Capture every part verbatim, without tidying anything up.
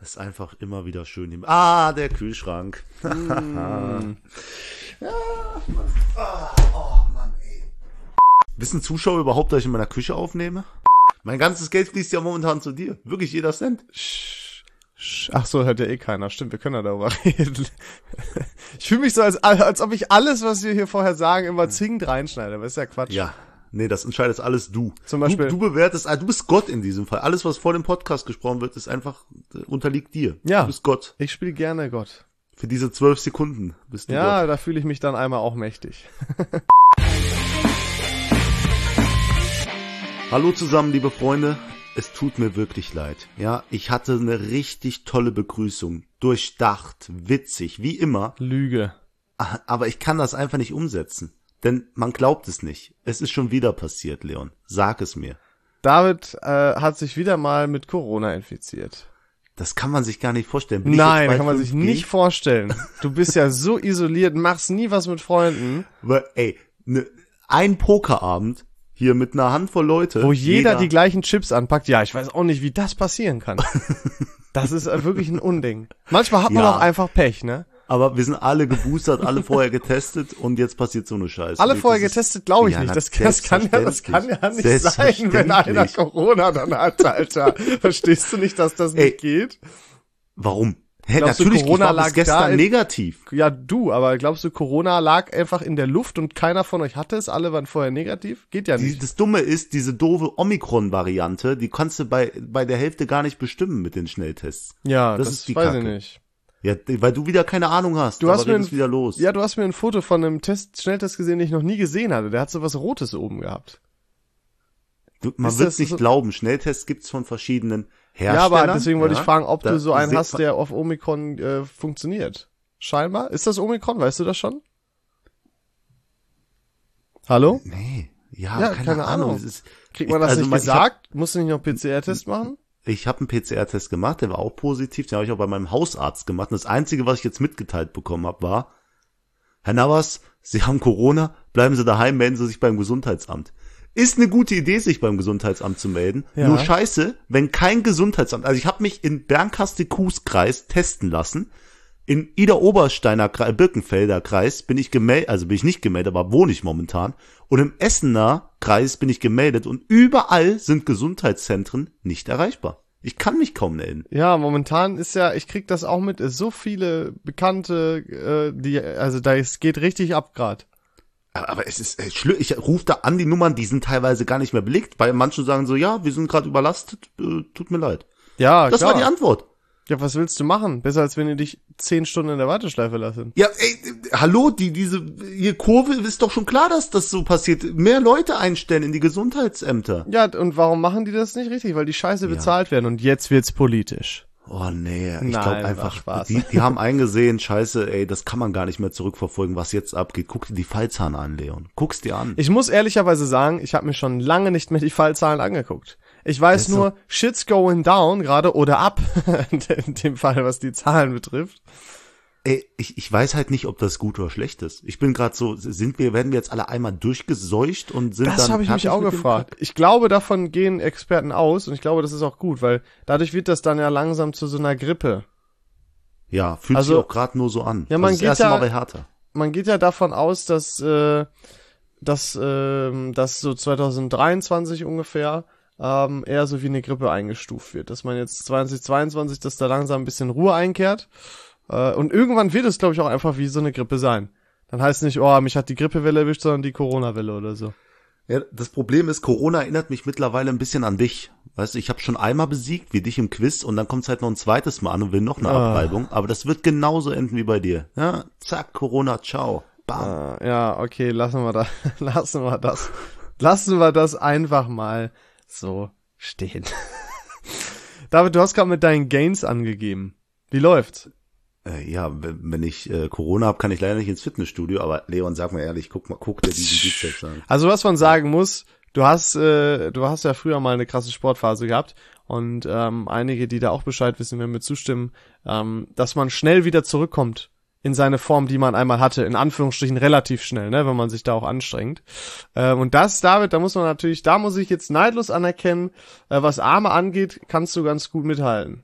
ist einfach immer wieder schön. Im ah, der Kühlschrank. Mm. Ja, oh, oh Mann, ey. Wissen Zuschauer überhaupt, dass ich in meiner Küche aufnehme? Mein ganzes Geld fließt ja momentan zu dir. Wirklich jeder Cent. Ach so, hört ja eh keiner. Stimmt, wir können ja darüber reden. Ich fühle mich so, als, als ob ich alles, was wir hier vorher sagen, immer zwingend reinschneide. Aber ist ja Quatsch. Ja, nee, das entscheidest alles du. Zum Beispiel. Du, du bewertest, du bist Gott in diesem Fall. Alles, was vor dem Podcast gesprochen wird, ist einfach, unterliegt dir. Ja. Du bist Gott. Ich spiele gerne Gott. Für diese zwölf Sekunden bist du Ja, Gott. da fühle ich mich dann einmal auch mächtig. Hallo zusammen, liebe Freunde. Es tut mir wirklich leid. Ja, ich hatte eine richtig tolle Begrüßung. Durchdacht, witzig, wie immer. Lüge. Aber ich kann das einfach nicht umsetzen. Denn man glaubt es nicht. Es ist schon wieder passiert, Leon. Sag es mir. David äh, hat sich wieder mal mit Corona infiziert. Das kann man sich gar nicht vorstellen. Bin Nein, ich jetzt bei kann man sich fünf G? nicht vorstellen. Du bist ja so isoliert, machst nie was mit Freunden. Weil, ey, ne, ein Pokerabend hier mit einer Handvoll Leute. Wo jeder, jeder die gleichen Chips anpackt. Ja, ich weiß auch nicht, wie das passieren kann. Das ist wirklich ein Unding. Manchmal hat man ja, auch einfach Pech, ne? Aber wir sind alle geboostert, alle vorher getestet und jetzt passiert so eine Scheiße. Alle vorher das getestet, glaube ich ja, nicht. Das, das, kann ja, das kann ja nicht sein, wenn einer Corona dann hat, Alter. Verstehst du nicht, dass das nicht Ey, geht? Warum? Hä, glaubst natürlich, du, Corona ich war lag bis gestern in, negativ. Ja, du, aber glaubst du, Corona lag einfach in der Luft und keiner von euch hatte es? Alle waren vorher negativ? Geht ja nicht. Die, das Dumme ist, diese doofe Omikron-Variante, die kannst du bei bei der Hälfte gar nicht bestimmen mit den Schnelltests. Ja, das, das ist die weiß Kacke. ich nicht. Ja, weil du wieder keine Ahnung hast. Du hast mir ein, wieder los. Ja, du hast mir ein Foto von einem Test, Schnelltest gesehen, den ich noch nie gesehen hatte. Der hat so was Rotes oben gehabt. Du, man wird nicht so glauben, Schnelltests gibt's von verschiedenen Herstellern. Ja, aber deswegen wollte ja, ich fragen, ob da, du so einen hast, der auf Omikron äh, funktioniert. Scheinbar. Ist das Omikron? Weißt du das schon? Hallo? Nee. Ja, ja keine, keine Ahnung. Ahnung. Es ist, Kriegt man das also nicht man, gesagt? Hab, Musst du nicht noch P C R-Test machen? Ich habe einen P C R-Test gemacht, der war auch positiv. Den habe ich auch bei meinem Hausarzt gemacht. Und das Einzige, was ich jetzt mitgeteilt bekommen habe, war, Herr Navas, Sie haben Corona, bleiben Sie daheim, melden Sie sich beim Gesundheitsamt. Ist eine gute Idee, sich beim Gesundheitsamt zu melden. Ja. Nur scheiße, wenn kein Gesundheitsamt, also ich habe mich in Bernkastel-Kues-Kreis testen lassen. In Ida-Obersteiner Kreis, Birkenfelder Kreis bin ich gemeldet, also bin ich nicht gemeldet, aber wohne ich momentan. Und im Essener Kreis bin ich gemeldet und überall sind Gesundheitszentren nicht erreichbar. Ich kann mich kaum melden. Ja, momentan ist ja, ich krieg das auch mit, ist so viele Bekannte, äh, die, also da es geht richtig ab grad. Aber es ist äh, schlimm. Ich rufe da an, die Nummern, die sind teilweise gar nicht mehr belegt. Bei manchen sagen so, ja, wir sind gerade überlastet, äh, tut mir leid. Ja, das klar. war die Antwort. Ja, was willst du machen? Besser als wenn ihr dich zehn Stunden in der Warteschleife lassen. Ja, ey, hallo, die diese hier Kurve ist doch schon klar, dass das so passiert. Mehr Leute einstellen in die Gesundheitsämter. Ja, und warum machen die das nicht richtig? Weil die Scheiße ja. bezahlt werden und jetzt wird's politisch. Oh nee, ich glaube einfach, die, die haben eingesehen, scheiße, ey, das kann man gar nicht mehr zurückverfolgen, was jetzt abgeht. Guck dir die Fallzahlen an, Leon. Guck's dir an. Ich muss ehrlicherweise sagen, ich habe mir schon lange nicht mehr die Fallzahlen angeguckt. Ich weiß nur, so shit's going down gerade oder up, in dem Fall, was die Zahlen betrifft. Ey, ich, ich weiß halt nicht, ob das gut oder schlecht ist. Ich bin gerade so, sind wir, werden wir jetzt alle einmal durchgeseucht und sind das dann. Das habe ich mich auch gefragt. Ich glaube, davon gehen Experten aus und ich glaube, das ist auch gut, weil dadurch wird das dann ja langsam zu so einer Grippe. Ja, fühlt also, sich auch gerade nur so an. Ja, man also geht das erste ja, Mal bei Hertha. Man geht ja davon aus, dass, äh, dass, äh, dass so zwanzig dreiundzwanzig ungefähr ähm, eher so wie eine Grippe eingestuft wird. Dass man jetzt zwanzig zweiundzwanzig, dass da langsam ein bisschen Ruhe einkehrt. Und irgendwann wird es, glaube ich, auch einfach wie so eine Grippe sein. Dann heißt es nicht, oh, mich hat die Grippewelle erwischt, sondern die Corona-Welle oder so. Ja, das Problem ist, Corona erinnert mich mittlerweile ein bisschen an dich. Weißt du, ich habe schon einmal besiegt, wie dich im Quiz, und dann kommt es halt noch ein zweites Mal an und will noch eine ah. Abreibung. Aber das wird genauso enden wie bei dir. Ja, zack, Corona, ciao, bam. Ah, ja, okay, lassen wir das, lassen wir das, lassen wir das einfach mal so stehen. David, du hast gerade mit deinen Gains angegeben. Wie läuft's? Ja, wenn ich äh, Corona habe, kann ich leider nicht ins Fitnessstudio, aber Leon, sag mal ehrlich, guck mal, guck dir diesen Bizeps an. Also was man sagen muss, du hast äh, du hast ja früher mal eine krasse Sportphase gehabt und ähm, einige, die da auch Bescheid wissen, werden mir zustimmen, ähm, dass man schnell wieder zurückkommt in seine Form, die man einmal hatte, in Anführungsstrichen relativ schnell, ne, wenn man sich da auch anstrengt. Ähm, und das, David, da muss man natürlich, da muss ich jetzt neidlos anerkennen, äh, was Arme angeht, kannst du ganz gut mithalten.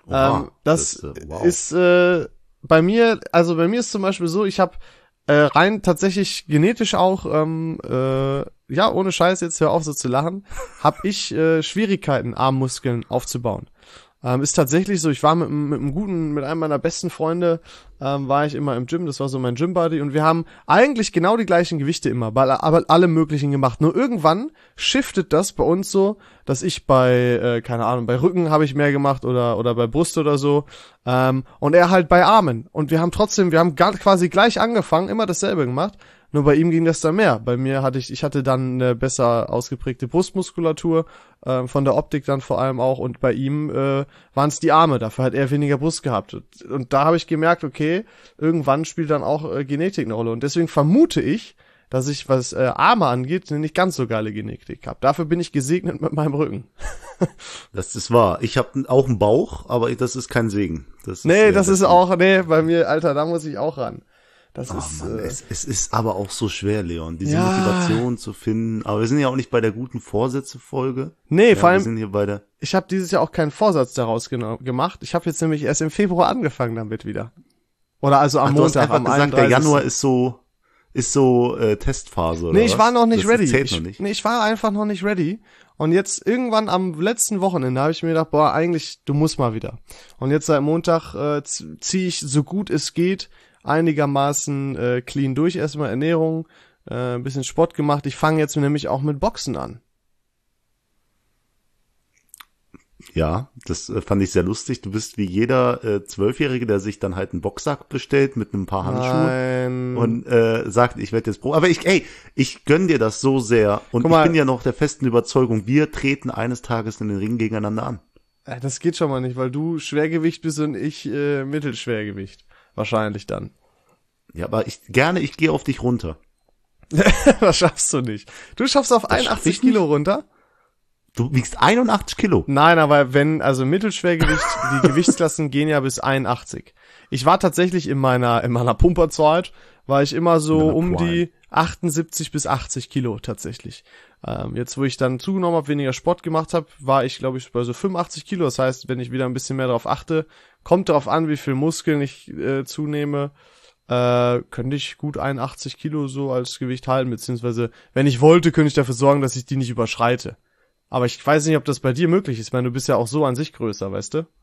Wow, ähm, das, das, äh, wow. ist äh, bei mir, also bei mir ist zum Beispiel so, ich habe äh, rein tatsächlich genetisch auch, ähm, äh, ja, ohne Scheiß, jetzt hör auf so zu lachen, habe ich äh, Schwierigkeiten, Armmuskeln aufzubauen. Ähm, ist tatsächlich so, ich war mit, mit einem guten, mit einem meiner besten Freunde, ähm, war ich immer im Gym, das war so mein Gym-Buddy und wir haben eigentlich genau die gleichen Gewichte immer, aber alle möglichen gemacht. Nur irgendwann shiftet das bei uns so, dass ich bei, äh, keine Ahnung, bei Rücken habe ich mehr gemacht oder oder bei Brust oder so ähm, und er halt bei Armen. Und wir haben trotzdem, wir haben gar, quasi gleich angefangen, immer dasselbe gemacht. Nur bei ihm ging das dann mehr. Bei mir hatte ich, ich hatte dann eine besser ausgeprägte Brustmuskulatur, äh, von der Optik dann vor allem auch. Und bei ihm äh, waren es die Arme. Dafür hat er weniger Brust gehabt. Und, und da habe ich gemerkt, okay, irgendwann spielt dann auch äh, Genetik eine Rolle. Und deswegen vermute ich, dass ich, was äh, Arme angeht, eine nicht ganz so geile Genetik habe. Dafür bin ich gesegnet mit meinem Rücken. Das ist wahr. Ich habe auch einen Bauch, aber das ist kein Segen. Das ist, nee, äh, das, das ist auch, nee, bei mir, Alter, da muss ich auch ran. Das oh ist, Mann, äh, es, es ist aber auch so schwer, Leon, diese ja. Motivation zu finden. Aber wir sind ja auch nicht bei der guten Vorsätze-Folge. Nee, ja, vor allem, wir sind hier bei der ich habe dieses Jahr auch keinen Vorsatz daraus gena- gemacht. Ich habe jetzt nämlich erst im Februar angefangen damit wieder. Oder also am Ach, du hast Montag, einfach am gesagt, der einunddreißigsten Januar ist so, ist so äh, Testphase, oder Nee, ich was? war noch nicht das ready. Zählt Ich, noch nicht. Nee, ich war einfach noch nicht ready. Und jetzt irgendwann am letzten Wochenende habe ich mir gedacht, boah, eigentlich, du musst mal wieder. Und jetzt seit Montag äh, ziehe ich so gut es geht einigermaßen äh, clean durch. Erstmal Ernährung, äh, ein bisschen Sport gemacht. Ich fange jetzt nämlich auch mit Boxen an. Ja, das äh, fand ich sehr lustig. Du bist wie jeder äh, Zwölfjährige, der sich dann halt einen Boxsack bestellt mit einem paar Handschuhen Nein. und äh, sagt, ich werde jetzt Pro. Aber ich, ey, ich gönn dir das so sehr und Guck ich mal. bin ja noch der festen Überzeugung, wir treten eines Tages in den Ring gegeneinander an. Äh, Das geht schon mal nicht, weil du Schwergewicht bist und ich äh, Mittelschwergewicht. Wahrscheinlich dann. Ja, aber ich gerne, ich gehe auf dich runter. Das schaffst du nicht. Du schaffst auf Das schaff einundachtzig ich nicht. Kilo runter? Du wiegst einundachtzig Kilo. Nein, aber wenn, also Mittelschwergewicht, die Gewichtsklassen gehen ja bis einundachtzig. Ich war tatsächlich in meiner, in meiner Pumperzeit, war ich immer so deiner um Prime. die achtundsiebzig bis achtzig Kilo tatsächlich. Ähm, jetzt, wo ich dann zugenommen habe, weniger Sport gemacht habe, war ich, glaube ich, bei so fünfundachtzig Kilo. Das heißt, wenn ich wieder ein bisschen mehr darauf achte, kommt darauf an, wie viel Muskeln ich äh, zunehme, äh, könnte ich gut einundachtzig Kilo so als Gewicht halten, beziehungsweise, wenn ich wollte, könnte ich dafür sorgen, dass ich die nicht überschreite. Aber ich weiß nicht, ob das bei dir möglich ist. Ich meine, du bist ja auch so an sich größer, weißt du?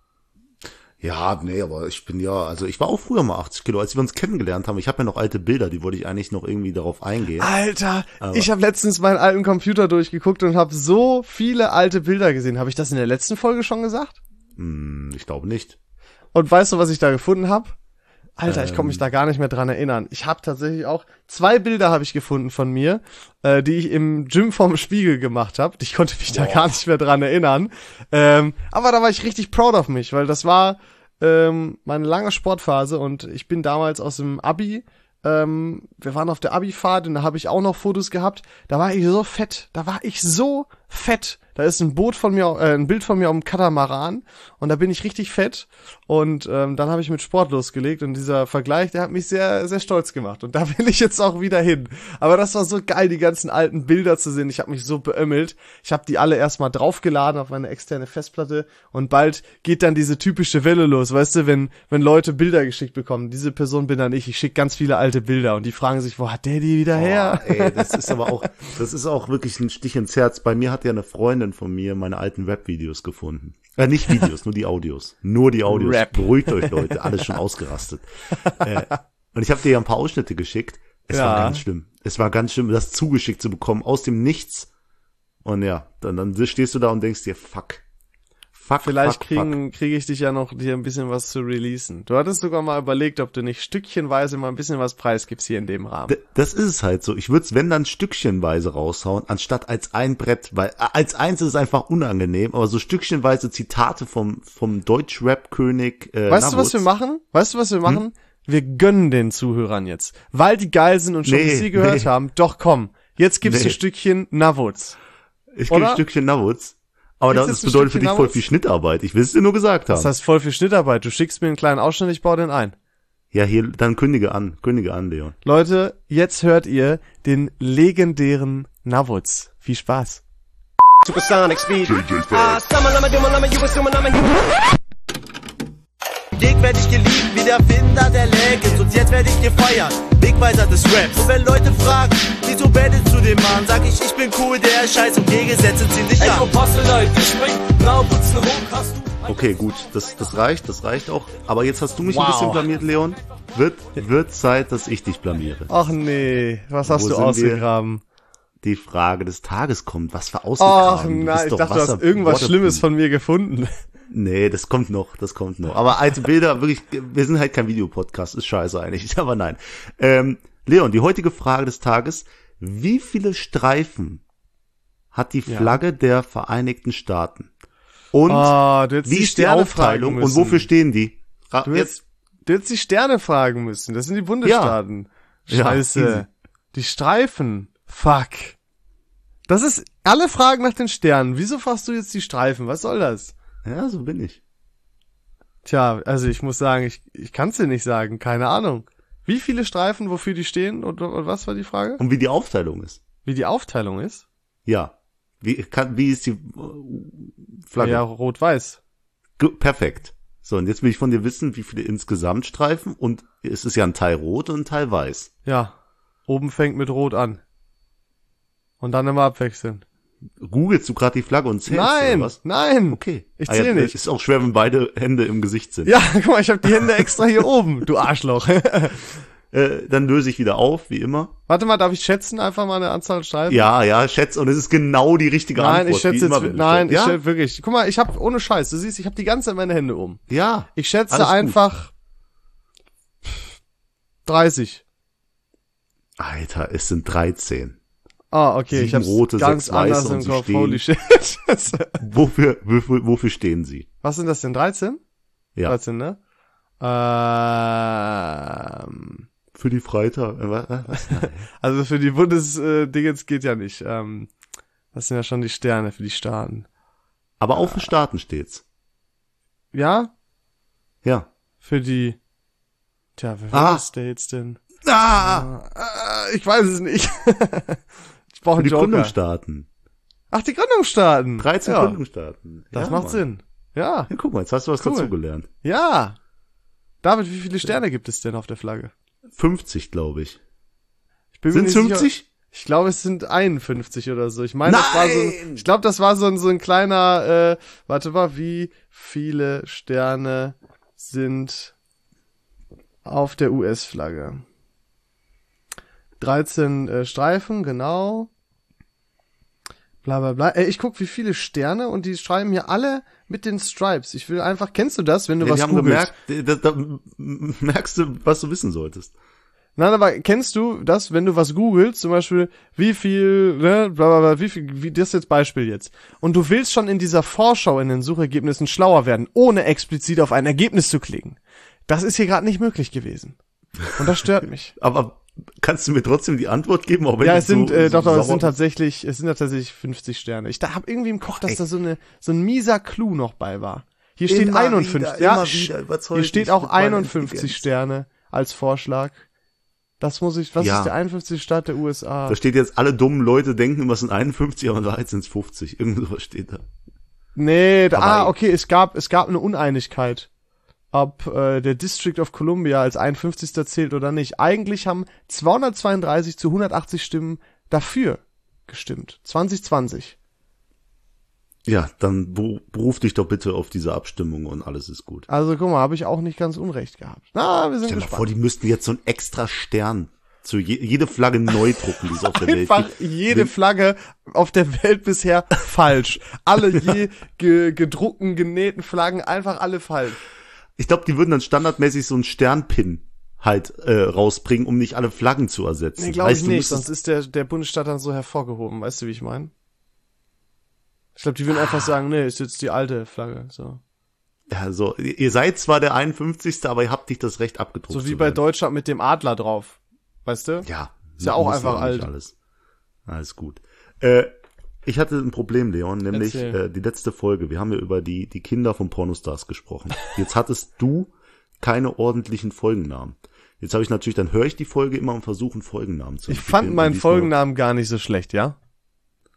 Ja, nee, aber ich bin ja, also ich war auch früher mal achtzig Kilo, als wir uns kennengelernt haben. Ich habe ja noch alte Bilder, die wollte ich eigentlich noch irgendwie darauf eingehen. Alter, Aber- ich habe letztens meinen alten Computer durchgeguckt und habe so viele alte Bilder gesehen. Habe ich das in der letzten Folge schon gesagt? Hm, ich glaube nicht. Und weißt du, was ich da gefunden habe? Alter, ich Ähm. komme mich da gar nicht mehr dran erinnern. Ich habe tatsächlich auch zwei Bilder habe ich gefunden von mir, äh, die ich im Gym vorm Spiegel gemacht habe. Ich konnte mich da Boah. gar nicht mehr dran erinnern. Ähm, aber da war ich richtig proud of mich, weil das war ähm, meine lange Sportphase und ich bin damals aus dem Abi, ähm, wir waren auf der Abi-Fahrt und da habe ich auch noch Fotos gehabt. Da war ich so fett, da war ich so fett. Da ist ein Boot von mir, äh, ein Bild von mir auf dem Katamaran und da bin ich richtig fett. Und ähm, dann habe ich mit Sport losgelegt und dieser Vergleich, der hat mich sehr, sehr stolz gemacht. Und da will ich jetzt auch wieder hin. Aber das war so geil, die ganzen alten Bilder zu sehen. Ich habe mich so beömmelt. Ich habe die alle erstmal draufgeladen auf meine externe Festplatte und bald geht dann diese typische Welle los, weißt du, wenn wenn Leute Bilder geschickt bekommen. Diese Person bin dann ich. Ich schicke ganz viele alte Bilder und die fragen sich, wo hat der die wieder her? Boah, ey, das ist aber auch, das ist auch wirklich ein Stich ins Herz. Bei mir hat ja eine Freundin von mir meine alten Rap-Videos gefunden. Äh, nicht Videos, nur die Audios. Nur die Audios. Rap. Beruhigt euch, Leute. Alles schon ausgerastet. äh, und ich habe dir ja ein paar Ausschnitte geschickt. Es Ja. war ganz schlimm. Es war ganz schlimm, das zugeschickt zu bekommen aus dem Nichts. Und ja, dann, dann stehst du da und denkst dir, fuck. Fuck, Vielleicht fuck, fuck. kriegen kriege ich dich ja noch, dir ein bisschen was zu releasen. Du hattest sogar mal überlegt, ob du nicht stückchenweise mal ein bisschen was preisgibst hier in dem Rahmen. D- Das ist es halt so. Ich würde es, wenn dann stückchenweise raushauen, anstatt als ein Brett, weil äh, als eins ist es einfach unangenehm, aber so stückchenweise Zitate vom vom Deutsch-Rap-König äh, Weißt du, was Navuz. wir machen? Weißt du, was wir machen? Wir gönnen den Zuhörern jetzt, weil die geil sind und schon Nee, bis sie gehört nee. haben. Doch komm, jetzt gibst du Nee. ein Stückchen Navuz. Ich gebe oder? ein Stückchen Navuz. Aber Gibt's das jetzt ein bedeutet für Stückchen dich voll Navuz? viel Schnittarbeit. Ich will es dir nur gesagt haben. Das heißt voll viel Schnittarbeit. Du schickst mir einen kleinen Ausschnitt, ich baue den ein. Ja, hier, dann kündige an. Kündige an, Leon. Leute, jetzt hört ihr den legendären Navuz. Viel Spaß. Supersonic speed. Ah, summer, lama, duma, lama, you assuming I'm a Weg werd ich geliebt wie der Finder der Legends. Und jetzt werd ich gefeiert, Wegweiser des Raps. Und wenn Leute fragen, wieso bandest du den Mann, sag ich, ich bin cool, der Scheiß und Gegensätze ziemlich an. Ey, Apostel, Leute, ich spring, blau, putzen, hoch, hast du... Okay, gut, das, das reicht, das reicht auch. Aber jetzt hast du mich Wow. ein bisschen blamiert, Leon. Wird, wird Zeit, dass ich dich blamiere. Ach nee, was hast Wo du sind ausgegraben? Die Frage des Tages kommt. Was für ausgegraben? Ach Du bist nein, ich doch dachte, du Wasser- hast irgendwas Waterproof. Schlimmes von mir gefunden. Nee, das kommt noch, das kommt noch. Aber alte Bilder, wirklich, wir sind halt kein Videopodcast, ist scheiße eigentlich, aber nein. Ähm, Leon, die heutige Frage des Tages: Wie viele Streifen hat die Flagge ja. der Vereinigten Staaten? Und oh, du wie die ist die Sterne Aufteilung fragen und wofür stehen die? Ra- Du hättest, du hättest die Sterne fragen müssen. Das sind die Bundesstaaten. Ja. Scheiße. Ja, easy. Die Streifen. Fuck. Das ist alle Fragen nach den Sternen. Wieso fragst du jetzt die Streifen? Was soll das? Ja, so bin ich. Tja, also ich muss sagen, ich, ich kann es dir nicht sagen. Keine Ahnung. Wie viele Streifen, wofür die stehen und, und was war die Frage? Und wie die Aufteilung ist. Wie die Aufteilung ist? Ja. Wie, kann, wie ist die äh, Flagge? Ja, rot-weiß. Ge- Perfekt. So, und jetzt will ich von dir wissen, wie viele insgesamt Streifen, und es ist ja ein Teil rot und ein Teil weiß. Ja. Oben fängt mit rot an. Und dann immer abwechseln. Googelst du gerade die Flagge und zählst, Nein, oder was? nein. Okay. Ich Ah, ja, zähl nicht. Ist auch schwer, wenn beide Hände im Gesicht sind. Ja, guck mal, ich habe die Hände extra hier oben, du Arschloch. Äh, dann löse ich wieder auf, wie immer. Warte mal, darf ich schätzen? Einfach mal eine Anzahl Streifen? Ja, ja, schätze, und es ist genau die richtige Nein, Antwort. ich schätze wie jetzt, immer, wenn du nein, schätzt. ich ja? schätze wirklich. Guck mal, ich habe ohne Scheiß, du siehst, ich habe die ganze Zeit meine Hände oben. Ja. Ich schätze alles gut. einfach dreißig. Alter, es sind dreizehn. Ah, okay, Sieben ich hab's rote, ganz sechs weiße anders und im sie Kopf. stehen- Holy shit. Wofür, wofür, wofür stehen sie? Was sind das denn? dreizehn? Ja. dreizehn, ne? Ähm, Für die Freitag. Äh, was? was? also für die Bundesdingens geht ja nicht. Ähm, das sind ja schon die Sterne für die Staaten. Aber auf den Staaten steht's. Ja? Ja. Für die, tja, für Ah. welche States denn? Ah! Äh, ich weiß es nicht. Ich brauche Für einen die Joker. Gründungsstaaten. Ach, die Gründungsstaaten. dreizehn ja, Gründungsstaaten. Das Ja, macht Mann. Sinn. Ja, Ja, guck mal, jetzt hast du was Cool. dazugelernt. ja. David, wie viele Sterne gibt es denn auf der Flagge? fünfzig, glaube ich. Ich bin mir Sind's nicht sicher. fünfzig? Ich glaube, es sind einundfünfzig oder so. Ich meine, das war so ein, Nein! ich glaube, das war so ein, so ein kleiner, äh, warte mal, wie viele Sterne sind auf der U S-Flagge? dreizehn äh, Streifen, genau. Bla bla bla. Ey, ich guck, wie viele Sterne, und die schreiben hier alle mit den Stripes. Ich will einfach, kennst du das, wenn du Ja, was die haben googelst? gemerkt, da, da m- merkst du, was du wissen solltest. Nein, aber kennst du das, wenn du was googelst, zum Beispiel, wie viel, ne, bla bla bla, wie viel, wie das jetzt Beispiel jetzt. Und du willst schon in dieser Vorschau in den Suchergebnissen schlauer werden, ohne explizit auf ein Ergebnis zu klicken. Das ist hier gerade nicht möglich gewesen. Und das stört mich. Aber kannst du mir trotzdem die Antwort geben? Auch wenn Ja, du es sind, so, äh, so doch, doch, es sauer sind bist? tatsächlich, es sind tatsächlich fünfzig Sterne. Ich da hab irgendwie im Kopf, dass da so eine, so ein mieser Clou noch bei war. Hier steht Immer einundfünfzig, wieder, ja, immer sch- wieder, überzeug hier steht mich auch mit meiner einundfünfzig Intelligenz. Sterne als Vorschlag. Das muss ich, was Ja. ist der einundfünfzigste Staat der U S A? Da steht jetzt, alle dummen Leute denken immer, es sind einundfünfzig, aber in Wahrheit sind es fünfzig. Irgend sowas steht da. Nee, da, ah, Hawaii. okay, es gab, es gab eine Uneinigkeit, ob äh, der District of Columbia als einundfünfzigster zählt oder nicht. Eigentlich haben zweihundertzweiunddreißig zu hundertachtzig Stimmen dafür gestimmt. zwanzig zwanzig. Ja, dann beru- beruf dich doch bitte auf diese Abstimmung und alles ist gut. Also guck mal, habe ich auch nicht ganz unrecht gehabt. Na, wir sind Stell dir mal gespannt. vor, die müssten jetzt so einen extra Stern zu je, jede Flagge neu drucken, die es auf der Welt Einfach gibt. jede Flagge auf der Welt bisher falsch. Alle je ge gedruckten, genähten Flaggen, einfach alle falsch. Ich glaube, die würden dann standardmäßig so einen Sternpin halt äh, rausbringen, um nicht alle Flaggen zu ersetzen. Nee, glaube ich Heißt, du nicht, müsstest- sonst ist der, der Bundesstaat dann so hervorgehoben. Weißt du, wie ich meine? Ich glaube, die würden einfach sagen, nee, ist jetzt die alte Flagge. So, Ja, so, ihr seid zwar der einundfünfzigste, aber ihr habt nicht das Recht abgedruckt so wie zu bei werden. Deutschland mit dem Adler drauf. Weißt du? Ja. Ist ja auch muss einfach nicht alt. Alles. Alles gut. Äh, ich hatte ein Problem, Leon, nämlich Erzähl. äh, die letzte Folge. Wir haben ja über die, die Kinder von Pornostars gesprochen. Jetzt hattest du keine ordentlichen Folgennamen. Jetzt habe ich natürlich, dann höre ich die Folge immer und versuche einen Folgennamen zu Ich entwickeln. fand Und meinen diesmal- Folgennamen gar nicht so schlecht, ja?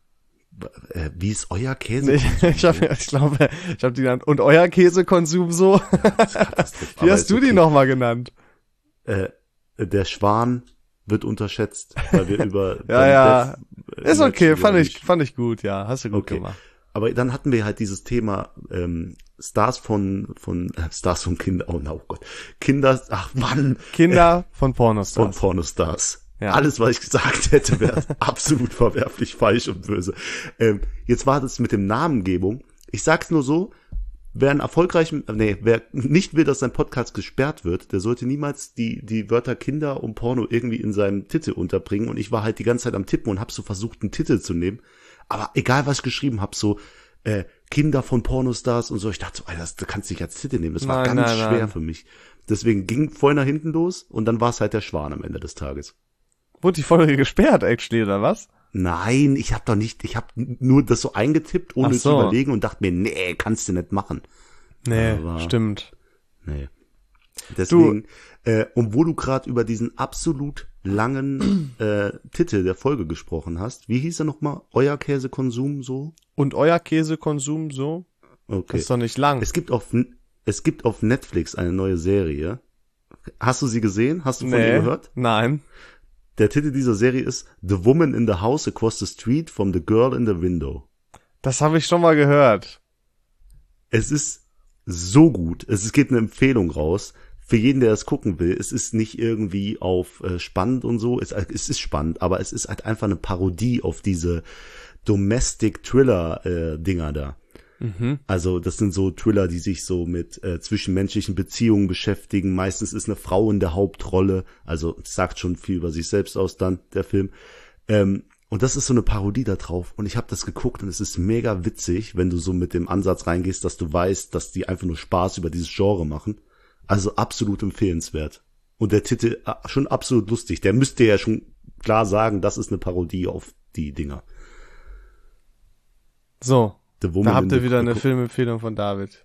Äh, wie ist euer Käse? Nee, ich, hab, ich glaube, ich habe die genannt. Und euer Käsekonsum so? Ja, wie hast du okay. die nochmal genannt? Äh, der Schwan wird unterschätzt, weil wir über... ja, ja, Death, ist okay, fand ich, fand ich gut, ja, hast du gut okay. gemacht. Aber dann hatten wir halt dieses Thema ähm, Stars von von äh, Stars von Kinder, oh, no, oh Gott, Kinder, ach Mann. Kinder äh, von Pornostars. Von Pornostars. Ja. Alles, was ich gesagt hätte, wäre absolut verwerflich, falsch und böse. Ähm, jetzt war das mit dem Namengebung. Ich sag's nur so, wer einen erfolgreichen, nee, wer nicht will, dass sein Podcast gesperrt wird, der sollte niemals die die Wörter Kinder und Porno irgendwie in seinem Titel unterbringen. Und ich war halt die ganze Zeit am Tippen und hab so versucht, einen Titel zu nehmen. Aber egal, was ich geschrieben hab, so äh, Kinder von Pornostars und so, ich dachte so, Alter, das, das kannst du nicht als Titel nehmen. Das war nein, ganz nein, schwer nein. für mich. Deswegen ging voll nach hinten los und dann war es halt der Schwan am Ende des Tages. Wurde die Folge gesperrt, actually, oder was? Nein, ich hab doch nicht, ich hab nur das so eingetippt, ohne so. zu überlegen und dachte mir, nee, kannst du nicht machen. Nee, aber, stimmt. Nee. Deswegen, du, äh, und wo du gerade über diesen absolut langen äh, Titel der Folge gesprochen hast, wie hieß er nochmal? Euer Käsekonsum so? Und euer Käsekonsum so? Okay. Das ist doch nicht lang. Es gibt auf, es gibt auf Netflix eine neue Serie. Hast du sie gesehen? Hast du von nee, ihr gehört? Nein. Der Titel dieser Serie ist The Woman in the House Across the Street from the Girl in the Window. Das habe ich schon mal gehört. Es ist so gut. Es geht eine Empfehlung raus. Für jeden, der es gucken will. Es ist nicht irgendwie auf äh, spannend und so. Es, es ist spannend, aber es ist halt einfach eine Parodie auf diese Domestic-Thriller-Dinger äh, da. Mhm. Also das sind so Thriller, die sich so mit äh, zwischenmenschlichen Beziehungen beschäftigen. Meistens ist eine Frau in der Hauptrolle. Also sagt schon viel über sich selbst aus dann, der Film. Ähm, und das ist so eine Parodie da drauf. Und ich habe das geguckt und es ist mega witzig, wenn du so mit dem Ansatz reingehst, dass du weißt, dass die einfach nur Spaß über dieses Genre machen. Also absolut empfehlenswert. Und der Titel äh, schon absolut lustig. Der müsste ja schon klar sagen, das ist eine Parodie auf die Dinger. So. Da habt ihr wieder eine Filmempfehlung von David.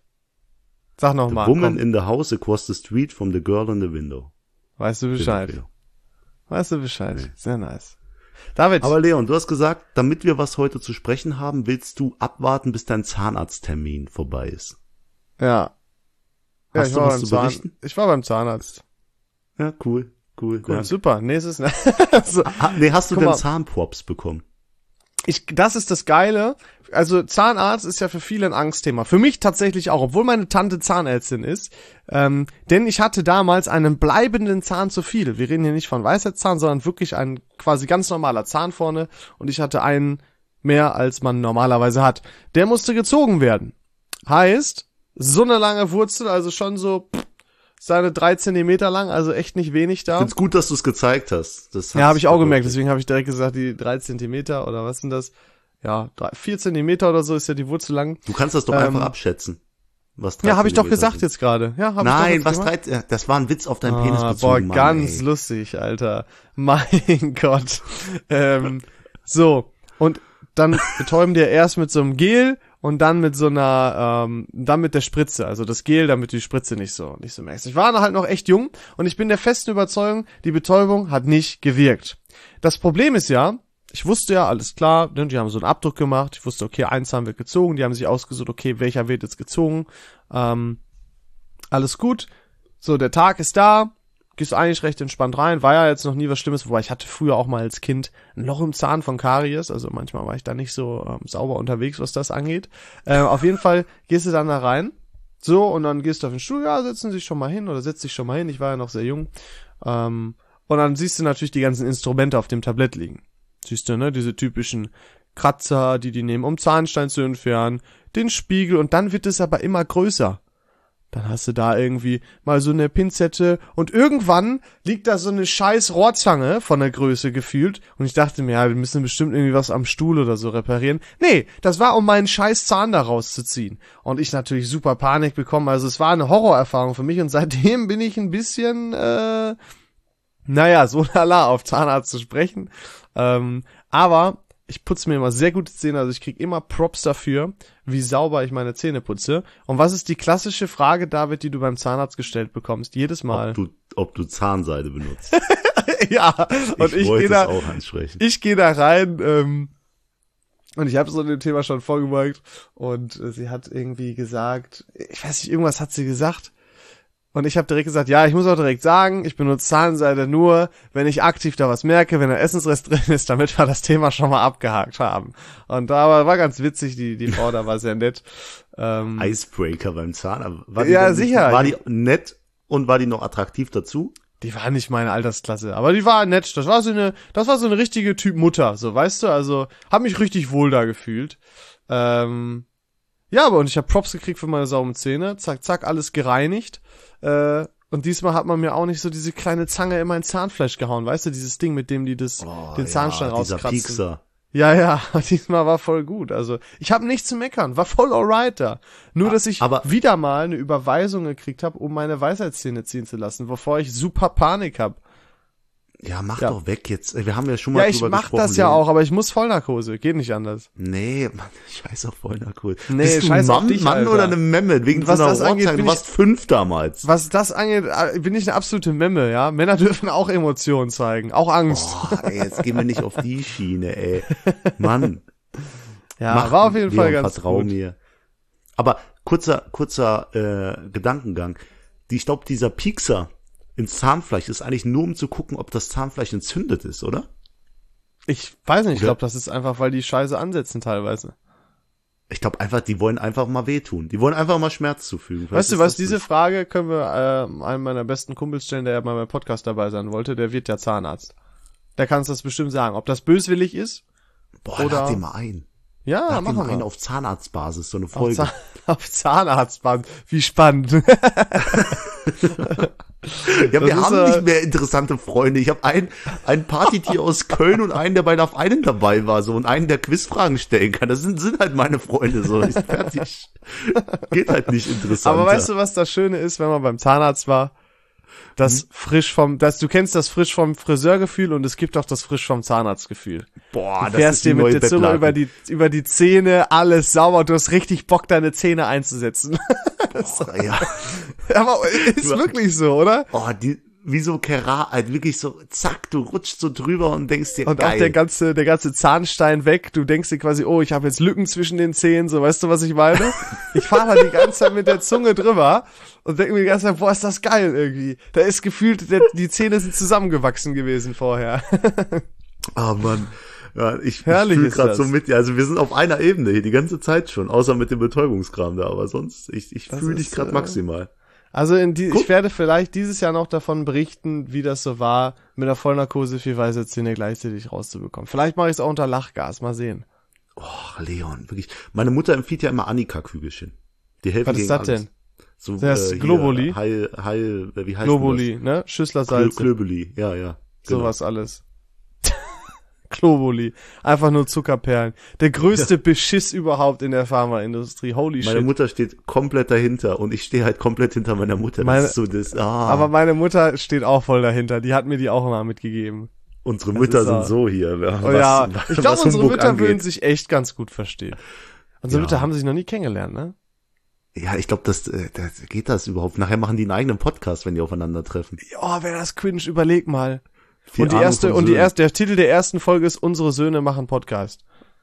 Sag noch mal. The Woman komm. in the House Across the Street from the Girl in the Window. Weißt du Bescheid? Weißt du Bescheid? Nee. Sehr nice. David. Aber Leon, du hast gesagt, damit wir was heute zu sprechen haben, willst du abwarten, bis dein Zahnarzttermin vorbei ist. Ja. Ja, hast ich du war was beim zu Zahn- berichten? Ich war beim Zahnarzt. Ja, cool. Cool. Cool, ja. super. Nächstes. so. ha, nee, hast du denn Zahnprops bekommen? Ich, das ist das Geile. Also Zahnarzt ist ja für viele ein Angstthema. Für mich tatsächlich auch, obwohl meine Tante Zahnärztin ist. Ähm, denn ich hatte damals einen bleibenden Zahn zu viel. Wir reden hier nicht von Weisheitszahn, sondern wirklich ein quasi ganz normaler Zahn vorne. Und ich hatte einen mehr, als man normalerweise hat. Der musste gezogen werden. Heißt, so eine lange Wurzel, also schon so pff, seine drei Zentimeter lang, also echt nicht wenig da. Ich find's gut, dass du es gezeigt hast. Das ja, habe ich auch gemerkt, deswegen habe ich direkt gesagt, die drei Zentimeter oder was sind das? Ja, drei, vier Zentimeter oder so ist ja die Wurzel lang. Du kannst das doch ähm, einfach abschätzen. Was ja, habe ich doch gesagt sind. Jetzt gerade. Ja, hab Nein, ich doch was drei, das war ein Witz auf deinen ah, Penis bezogen. Boah, Mann, ganz ey. lustig, Alter. Mein Gott. ähm, so, und dann betäuben die erst mit so einem Gel und dann mit so einer, ähm, dann mit der Spritze, also das Gel, damit du die Spritze nicht so, nicht so merkst. Ich war halt noch echt jung und ich bin der festen Überzeugung, die Betäubung hat nicht gewirkt. Das Problem ist ja, ich wusste ja, alles klar, die haben so einen Abdruck gemacht, ich wusste, okay, ein Zahn wird gezogen, die haben sich ausgesucht, okay, welcher wird jetzt gezogen, ähm, alles gut, so, der Tag ist da, gehst eigentlich recht entspannt rein, war ja jetzt noch nie was Schlimmes, wobei ich hatte früher auch mal als Kind ein Loch im Zahn von Karies, also manchmal war ich da nicht so ähm, sauber unterwegs, was das angeht. Äh, auf jeden Fall gehst du dann da rein, so, und dann gehst du auf den Stuhl, ja, setzen sich schon mal hin oder setz dich schon mal hin, ich war ja noch sehr jung, ähm, und dann siehst du natürlich die ganzen Instrumente auf dem Tablett liegen. Siehst du, ne, diese typischen Kratzer, die die nehmen, um Zahnstein zu entfernen, den Spiegel, und dann wird es aber immer größer. Dann hast du da irgendwie mal so eine Pinzette und irgendwann liegt da so eine scheiß Rohrzange von der Größe gefühlt und ich dachte mir, ja, wir müssen bestimmt irgendwie was am Stuhl oder so reparieren. Nee, das war, um meinen scheiß Zahn da rauszuziehen. Und ich natürlich super Panik bekommen, also es war eine Horrorerfahrung für mich und seitdem bin ich ein bisschen, äh, naja, so lala auf Zahnarzt zu sprechen. Ähm, aber ich putze mir immer sehr gute Zähne, also ich krieg immer Props dafür, wie sauber ich meine Zähne putze. Und was ist die klassische Frage, David, die du beim Zahnarzt gestellt bekommst? Jedes Mal. Ob du, ob du Zahnseide benutzt. Ja, und ich, ich gehe da, auch ansprechen. ich gehe da rein, ähm, Und ich habe so dem Thema schon vorgebeugt und äh, sie hat irgendwie gesagt, ich weiß nicht, irgendwas hat sie gesagt. Und ich habe direkt gesagt, ja, ich muss auch direkt sagen, ich benutze Zahnseide nur, wenn ich aktiv da was merke, wenn ein Essensrest drin ist, damit wir das Thema schon mal abgehakt haben. Und da war, war ganz witzig, die die Frau da war sehr nett. Ähm, Icebreaker beim Zahn. War die ja, denn, sicher. War die nett und war die noch attraktiv dazu? Die war nicht meine Altersklasse, aber die war nett. Das war so eine, das war so eine richtige Typ Mutter, so, weißt du, also, hab mich richtig wohl da gefühlt. Ähm, ja, aber und ich habe Props gekriegt für meine sauren Zähne, zack, zack, alles gereinigt. Äh, und diesmal hat man mir auch nicht so diese kleine Zange in mein Zahnfleisch gehauen, weißt du, dieses Ding, mit dem die das, Oh, den Zahnstein ja, dieser rauskratzen. Piekser. Ja, ja, diesmal war voll gut. Also, ich habe nichts zu meckern, war voll alright da. Nur, dass ich aber wieder mal eine Überweisung gekriegt habe, um meine Weisheitszähne ziehen zu lassen, wovor ich super Panik habe. Ja, mach Ja. doch weg jetzt. Wir haben ja schon mal Ja, ich drüber mach gesprochen. das ja Leon. auch, aber ich muss Vollnarkose, geht nicht anders. Nee, Mann, scheiß auf Vollnarkose. Nee, Bist du scheiß ein auf Mann, dich, Mann Alter. oder eine Memme? Wegen Und was so einer das angeht, Rohrzeit. bin Du ich- warst fünf damals. Was das angeht, äh, bin ich eine absolute Memme, ja. Männer dürfen auch Emotionen zeigen, auch Angst. Boah, ey, jetzt gehen wir nicht auf die Schiene, ey. Mann. Ja, mach, war auf jeden Fall Leon, ganz vertrau gut. mir. Aber kurzer, kurzer äh, Gedankengang. Die, ich glaube, dieser Piekser ins Zahnfleisch ist eigentlich nur, um zu gucken, ob das Zahnfleisch entzündet ist, oder? Ich weiß nicht, ich Oder? glaube, das ist einfach, weil die Scheiße ansetzen teilweise. Ich glaube einfach, die wollen einfach mal wehtun. Die wollen einfach mal Schmerz zufügen. Weißt Vielleicht du ist was, das diese das. Frage können wir äh, einem meiner besten Kumpels stellen, der ja mal beim Podcast dabei sein wollte, der wird ja Zahnarzt. Der kann uns das bestimmt sagen, ob das böswillig ist. Boah, oder- lad den mal ein. Ja, Lad den machen mal wir. ein auf Zahnarztbasis, so eine Auf, Folge. Zahn auf Zahnarztband. Wie spannend. Ja, wir Das ist, haben äh, nicht mehr interessante Freunde. Ich habe ein, ein Partytier aus Köln und einen, der bei Love Island dabei war, so, und einen, der Quizfragen stellen kann. Das sind, sind halt meine Freunde, so. Ist fertig. Geht halt nicht interessant. Aber weißt du, was das Schöne ist, wenn man beim Zahnarzt war? Das Hm? frisch vom, das, du kennst das frisch vom Friseurgefühl und es gibt auch das frisch vom Zahnarztgefühl. boah, Du fährst dir mit der Zunge über die, über die Zähne, alles sauber, du hast richtig Bock, deine Zähne einzusetzen. Boah, ja. Aber ist wirklich so, oder? Oh, die, wie so Kerat, halt wirklich so, zack, du rutschst so drüber und denkst dir, Und geil. auch der ganze, der ganze Zahnstein weg. Du denkst dir quasi, oh, ich habe jetzt Lücken zwischen den Zähnen, so, weißt du, was ich meine? Ich fahre halt die ganze Zeit mit der Zunge drüber und denke mir die ganze Zeit, boah, ist das geil irgendwie. Da ist gefühlt, der, die Zähne sind zusammengewachsen gewesen vorher. Ah, Mann. Ja, ich, ich Herrlich fühle ist gerade das. so mit. Ja, also wir sind auf einer Ebene hier die ganze Zeit schon, außer mit dem Betäubungskram da. Aber sonst, ich, ich Das fühle dich ist, gerade äh, maximal. Also in die, Guck. ich werde vielleicht dieses Jahr noch davon berichten, wie das so war, mit einer Vollnarkose vier weiße Zähne gleichzeitig rauszubekommen. Vielleicht mache ich es auch unter Lachgas, mal sehen. Oh, Leon, wirklich. Meine Mutter empfiehlt ja immer Annika-Kügelchen. Die helfen Was ist gegen das alles. denn? So, Das ist hier, Globuli? Heil, Heil, äh, wie heißt Globuli, ne? denn das? Schüsslersalze, Klöbeli, ja, ja. Genau. sowas alles. Globuli. Einfach nur Zuckerperlen. Der größte Beschiss überhaupt in der Pharmaindustrie. Holy Meine shit. Mutter steht komplett dahinter und ich stehe halt komplett hinter meiner Mutter. Das Meine- ist so das, ah. Aber meine Mutter steht auch voll dahinter. Die hat mir die auch immer mitgegeben. unsere das Mütter ist sind auch- so hier. Ja, Oh ja, ich glaube, unsere Humbug Mütter angeht. würden sich echt ganz gut verstehen. Unsere Ja. Mütter haben sich noch nie kennengelernt, ne? Ja, ich glaube, das, äh, das geht das überhaupt. Nachher machen die einen eigenen Podcast, wenn die aufeinandertreffen. Oh, wäre das cringe, überleg mal. Die und die Ahnung erste, von und die Söhnen. erste, der Titel der ersten Folge ist Unsere Söhne machen Podcast.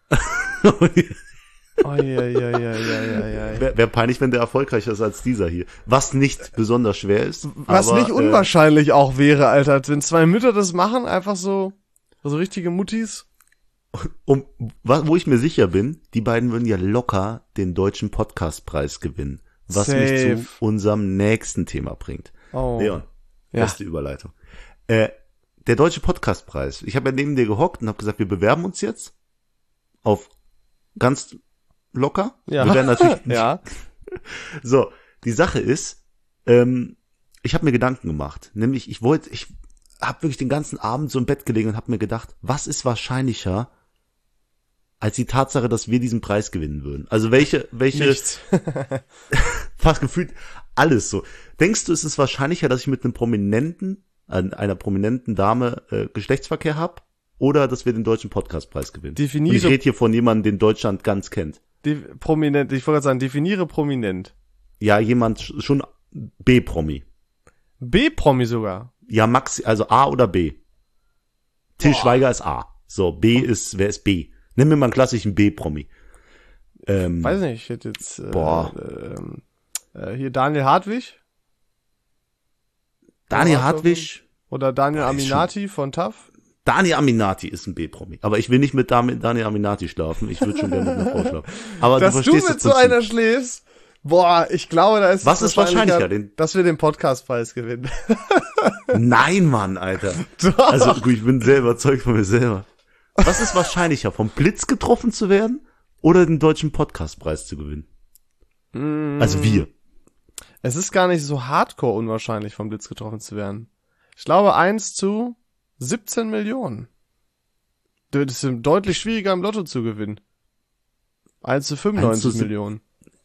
Oh, ja, ja, ja, ja, ja, ja. Wäre wär peinlich, wenn der erfolgreicher ist als dieser hier. Was nicht besonders schwer ist. Was aber, nicht unwahrscheinlich auch wäre, Alter, wenn zwei Mütter das machen, einfach so, so richtige Muttis. Äh, um, wa- wo ich mir sicher bin, die beiden würden ja locker den deutschen Podcastpreis gewinnen. Was mich Safe. zu unserem nächsten Thema bringt. Oh. Leon, Ja. beste Überleitung. Äh, der deutsche Podcastpreis. Ich habe ja neben dir gehockt und habe gesagt, wir bewerben uns jetzt auf ganz locker. Ja. Wir werden natürlich nicht Ja. So, die Sache ist, ähm, ich habe mir Gedanken gemacht. Nämlich, ich wollte, ich habe wirklich den ganzen Abend so im Bett gelegen und habe mir gedacht, was ist wahrscheinlicher als die Tatsache, dass wir diesen Preis gewinnen würden? Also welche, welche, Nichts. fast gefühlt alles so. Denkst du, ist es wahrscheinlicher, dass ich mit einem Prominenten, äh, einer prominenten Dame äh, Geschlechtsverkehr habe? Oder dass wir den deutschen Podcastpreis gewinnen? Definiere- Und ich rede hier von jemandem, den Deutschland ganz kennt. De prominent, ich wollte gerade sagen, definiere prominent. Ja, jemand sch- schon B-Promi. B-Promi sogar. Ja, Max, also A oder B. Till Boah. Schweiger ist A. So, B ist, wer ist B? Nimm mir mal einen klassischen B-Promi. Ähm, Weiß nicht, ich hätte jetzt äh, boah. Äh, äh, hier Daniel Hartwig. Daniel Hartwig. Oder Daniel Boah, Aminati von T A F. Daniel Aminati ist ein B-Promi. Aber ich will nicht mit Daniel Aminati schlafen. Ich würde schon gerne mit einer Frau schlafen. Aber Dass du du verstehst mit so einer schläfst, boah, ich glaube, da ist Was ist wahrscheinlicher, den? dass wir den Podcastpreis gewinnen. Nein, Mann, Alter. Doch. Also gut, ich bin sehr überzeugt von mir selber. Was ist wahrscheinlicher, vom Blitz getroffen zu werden oder den deutschen Podcastpreis zu gewinnen? Mm. Also wir. Es ist gar nicht so hardcore unwahrscheinlich, vom Blitz getroffen zu werden. Ich glaube, eins zu siebzehn Millionen. Das ist deutlich schwieriger, im Lotto zu gewinnen. eins zu fünfundneunzig eins zu Millionen.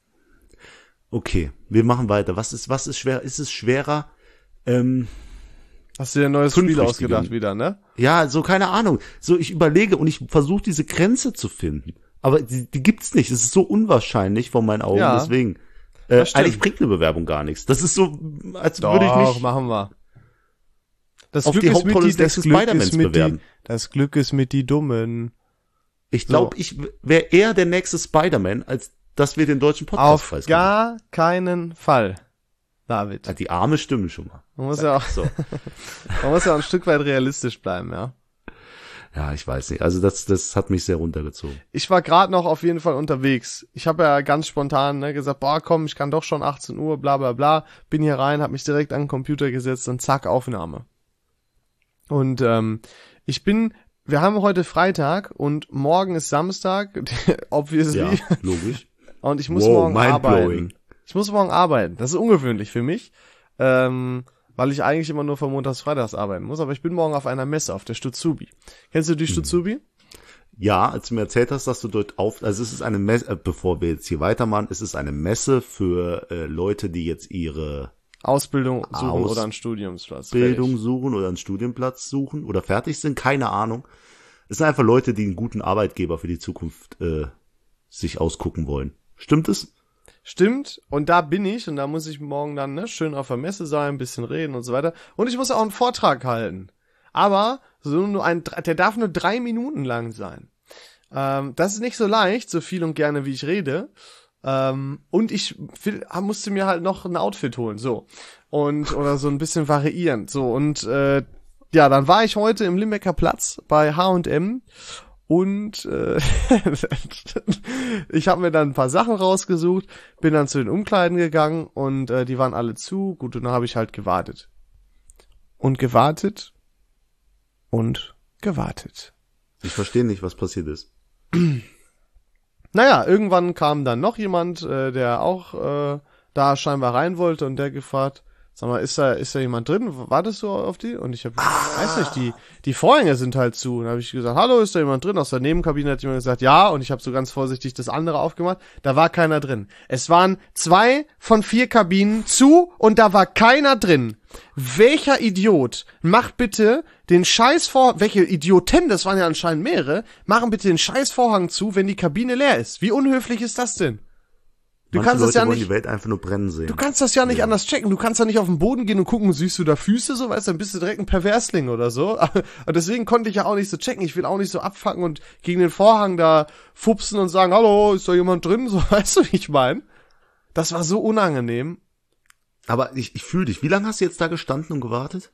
Okay, wir machen weiter. Was ist, was ist schwer? Ist es schwerer? Ähm, Hast du dir ein neues Fünf Spiel richtige. ausgedacht wieder, ne? ja, so keine Ahnung. So ich überlege und ich versuche diese Grenze zu finden. Aber die, die gibt's nicht. Es ist so unwahrscheinlich von meinen Augen. Ja, deswegen. Äh, das stimmt. eigentlich bringt eine Bewerbung gar nichts. Das ist so, als Doch, würde ich mich machen wir. Das auf Glück die ist Hauptrolle mit die, des das Glück Spider-Mans ist mit bewerben. die, das Glück ist mit die Dummen. Ich glaube, So. ich wäre eher der nächste Spider-Man, als dass wir den deutschen Auf Podcastpreis gar keinen Fall, David. gewinnen. Die Arme stimmen schon mal. Man muss ja auch, So. man muss ja auch ein Stück weit realistisch bleiben, ja. Ja, ich weiß nicht. Also das, das hat mich sehr runtergezogen. Ich war gerade noch auf jeden Fall unterwegs. Ich habe ja ganz spontan ne, gesagt, boah, komm, ich kann doch schon achtzehn Uhr, bla bla bla. Bin hier rein, habe mich direkt an den Computer gesetzt und zack, Aufnahme. Und ähm, ich bin, wir haben heute Freitag und morgen ist Samstag, obviously. Ja, logisch. Und ich muss Wow, morgen mindblowing. arbeiten. Ich muss morgen arbeiten. Das ist ungewöhnlich für mich, ähm, weil ich eigentlich immer nur von Montags Freitags arbeiten muss. Aber ich bin morgen auf einer Messe, auf der Stutzubi. Kennst du die Stutzubi? Ja, als du mir erzählt hast, dass du dort auf, also es ist eine Messe, äh, bevor wir jetzt hier weitermachen, es ist eine Messe für äh, Leute, die jetzt ihre Ausbildung suchen Aus- oder einen Studiumsplatz. Bildung Fertig. suchen oder einen Studienplatz suchen oder fertig sind, keine Ahnung. Es sind einfach Leute, die einen guten Arbeitgeber für die Zukunft äh, sich ausgucken wollen. Stimmt es? Stimmt, und da bin ich und da muss ich morgen dann ne, schön auf der Messe sein, ein bisschen reden und so weiter. Und ich muss auch einen Vortrag halten. Aber so nur ein, der darf nur drei Minuten lang sein. Ähm, das ist nicht so leicht, so viel und gerne wie ich rede. Ähm, und ich will, musste mir halt noch ein Outfit holen, so. Und, oder so ein bisschen variieren, so. Und, äh, ja, dann war ich heute im Limbecker Platz bei H und M und, äh, ich habe mir dann ein paar Sachen rausgesucht, bin dann zu den Umkleiden gegangen und, äh, die waren alle zu. Gut, und dann habe ich halt gewartet. Und gewartet und gewartet. Ich verstehe nicht, was passiert ist. Naja, irgendwann kam dann noch jemand, äh, der auch äh, da scheinbar rein wollte und der gefragt, sag mal, ist da ist da jemand drin? Wartest du auf die? Und ich habe, ah. weiß nicht, die die Vorhänge sind halt zu. Und dann habe ich gesagt, hallo, ist da jemand drin? Aus der Nebenkabine hat jemand gesagt, ja. Und ich habe so ganz vorsichtig das andere aufgemacht. Da war keiner drin. Es waren zwei von vier Kabinen zu und da war keiner drin. Welcher Idiot macht bitte den scheiß Vorhang, welche Idioten, das waren ja anscheinend mehrere, machen bitte den scheiß Vorhang zu, wenn die Kabine leer ist. Wie unhöflich ist das denn? Du Manche kannst das Leute ja wollen nicht, die Welt einfach nur brennen sehen. du kannst das ja nicht Ja. anders checken. Du kannst ja nicht auf den Boden gehen und gucken, siehst du da Füße, so, weißt du, dann bist du direkt ein Perversling oder so. Und deswegen konnte ich ja auch nicht so checken. Ich will auch nicht so abfangen und gegen den Vorhang da fupsen und sagen, hallo, ist da jemand drin? So, weißt du, wie ich mein? Das war so unangenehm. Aber ich, ich fühle dich. Wie lange hast du jetzt da gestanden und gewartet?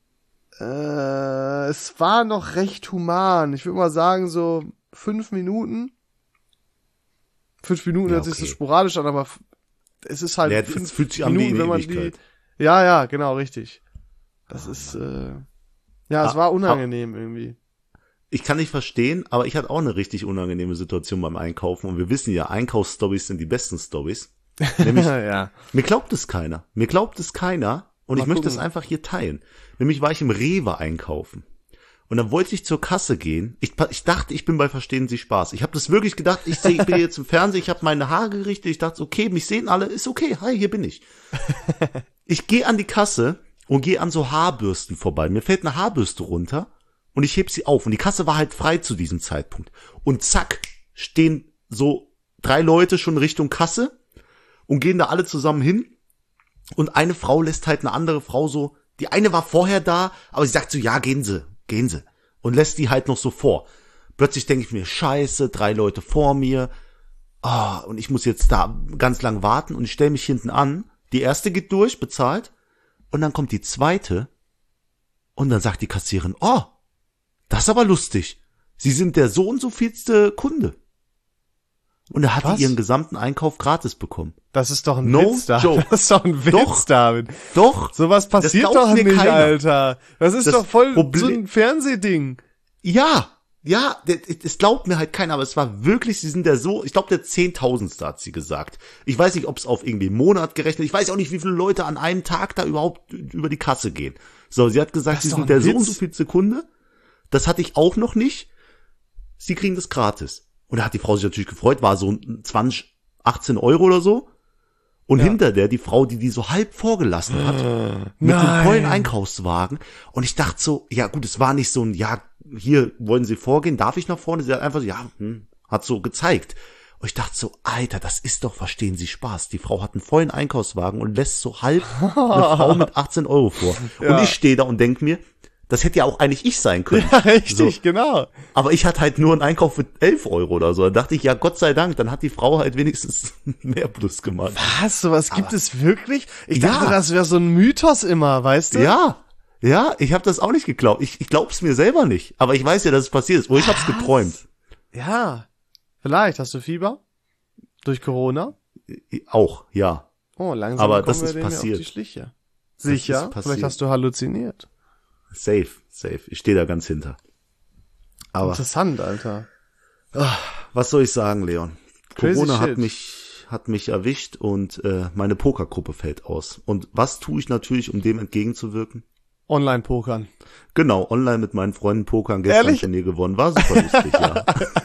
Äh, es war noch recht human. Ich würde mal sagen, so fünf Minuten. Fünf Minuten Ja, hört sich so okay. sporadisch an, aber f- es ist halt Ja, es fünf fühlt sich an wie Minuten, eine wenn man die. Ewigkeit. Ja, ja, genau, richtig. Das Ah, ist, äh, ja, es Ah, war unangenehm irgendwie. Ich kann nicht verstehen, aber ich hatte auch eine richtig unangenehme Situation beim Einkaufen. Und wir wissen ja, Einkaufsstories sind die besten Stories. Nämlich, Ja. mir glaubt es keiner. Mir glaubt es keiner. Und Mal ich möchte gucken. es einfach hier teilen. Nämlich war ich im Rewe einkaufen. Und dann wollte ich zur Kasse gehen. Ich, ich dachte, ich bin bei Verstehen Sie Spaß. Ich habe das wirklich gedacht. Ich, seh, ich bin jetzt im Fernsehen, ich habe meine Haare gerichtet. Ich dachte, okay, mich sehen alle, ist okay. Hi, hier bin ich. Ich gehe an die Kasse und gehe an so Haarbürsten vorbei. Mir fällt eine Haarbürste runter und ich heb sie auf. Und die Kasse war halt frei zu diesem Zeitpunkt. Und zack, stehen so drei Leute schon Richtung Kasse und gehen da alle zusammen hin. Und eine Frau lässt halt eine andere Frau so, die eine war vorher da, aber sie sagt so, ja, gehen Sie, gehen Sie. Und lässt die halt noch so vor. Plötzlich denke ich mir, scheiße, drei Leute vor mir. Ah, und ich muss jetzt da ganz lang warten und ich stelle mich hinten an. Die erste geht durch, bezahlt. Und dann kommt die zweite. Und dann sagt die Kassiererin, oh, das ist aber lustig. Sie sind der so und so vielste Kunde. Und er hat Was? die ihren gesamten Einkauf gratis bekommen. Das ist doch ein No Witz, David. joke. Das ist doch ein Witz, Doch. David. Doch. Sowas passiert glaubt doch mir nicht, keiner. Alter. Das ist Das doch voll Proble- so ein Fernsehding. Ja, ja, es glaubt mir halt keiner, aber es war wirklich, sie sind der so, ich glaube der Zehntausendste hat sie gesagt. Ich weiß nicht, ob es auf irgendwie einen Monat gerechnet, ich weiß auch nicht, wie viele Leute an einem Tag da überhaupt über die Kasse gehen. So, sie hat gesagt, Das sie ist sind doch der ein so und Witz. so viel Sekunde. Das hatte ich auch noch nicht. Sie kriegen das gratis. Und da hat die Frau sich natürlich gefreut, war so zwanzig, achtzehn Euro oder so. Und Ja. hinter der die Frau, die die so halb vorgelassen hat, mit einem Nein. vollen Einkaufswagen. Und ich dachte so, ja gut, es war nicht so ein, ja, hier wollen Sie vorgehen, darf ich nach vorne? Sie hat einfach so, ja, hm, hat so gezeigt. Und ich dachte so, Alter, das ist doch, verstehen Sie, Spaß. Die Frau hat einen vollen Einkaufswagen und lässt so halb eine Frau mit achtzehn Euro vor. Ja. Und ich stehe da und denk mir, das hätte ja auch eigentlich ich sein können. Ja, richtig, So. genau. Aber ich hatte halt nur einen Einkauf für elf Euro oder so. Da dachte ich, ja, Gott sei Dank, dann hat die Frau halt wenigstens mehr Plus gemacht. Was, sowas gibt es wirklich? Ich Ja. dachte, das wäre so ein Mythos immer, weißt du? Ja, ja, ich habe das auch nicht geglaubt. Ich, ich glaub's mir selber nicht. Aber ich weiß ja, dass es passiert ist. Oh, ich hab's Was? geträumt. Ja. Vielleicht. Hast du Fieber? Durch Corona? Auch, ja. Oh, langsam Aber kommen das wir ist dem ja passiert. auf die Schliche. Sicher? ist passiert. Vielleicht hast du halluziniert. Safe, safe. Ich stehe da ganz hinter. Aber Interessant, Alter. was soll ich sagen, Leon? Crazy Corona shit. hat mich hat mich erwischt und äh, meine Pokergruppe fällt aus. Und was tue ich natürlich, um dem entgegenzuwirken? Online-Pokern. Genau, online mit meinen Freunden pokern, gestern Ehrlich? Turnier gewonnen. War super lustig, ja.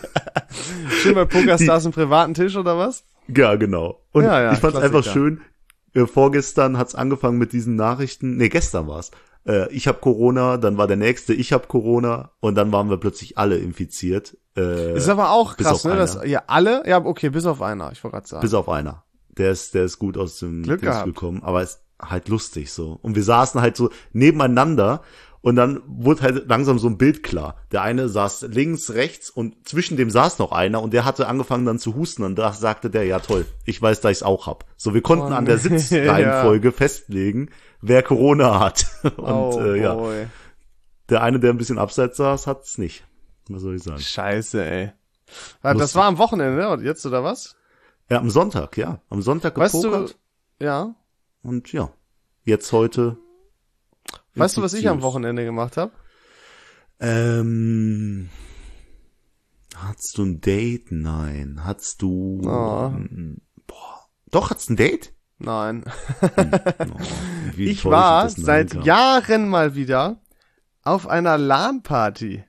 Schön bei Pokerstars im privaten Tisch, oder was? Ja, genau. Und Ja, ja, ich fand's Klassiker. einfach schön. Äh, vorgestern hat's angefangen mit diesen Nachrichten. Nee, gestern war's. Äh, ich habe Corona, dann war der nächste, ich habe Corona und dann waren wir plötzlich alle infiziert. Äh, Ist aber auch bis krass, auf ne? einer. Dass ja alle, ja, okay, bis auf einer, ich wollte gerade sagen. Bis auf einer. Der ist, der ist gut aus dem Glück Dings gehabt. gekommen, aber ist halt lustig so. Und wir saßen halt so nebeneinander und dann wurde halt langsam so ein Bild klar. Der eine saß links, rechts und zwischen dem saß noch einer und der hatte angefangen dann zu husten und da sagte der, ja toll, ich weiß, dass ich's auch hab. So, wir konnten Oh, an der nee. Sitzreihenfolge festlegen, wer Corona hat. Und oh, äh, ja, boy. der eine, der ein bisschen abseits saß, hat's nicht. Was soll ich sagen? Scheiße, ey. Das Lustig. war am Wochenende, ne? Und jetzt, oder was? Ja, am Sonntag, ja. Am Sonntag Weißt gepokert du, ja. und ja, jetzt heute. Weißt du, was ich am infiziert. Wochenende gemacht habe? Ähm, hattest du ein Date? Nein. Hattest du, Oh. ähm, boah, doch, hattest du ein Date? Nein. Oh, wie Ich enttäuschend war das Nein seit kam. Jahren mal wieder auf einer LAN-Party.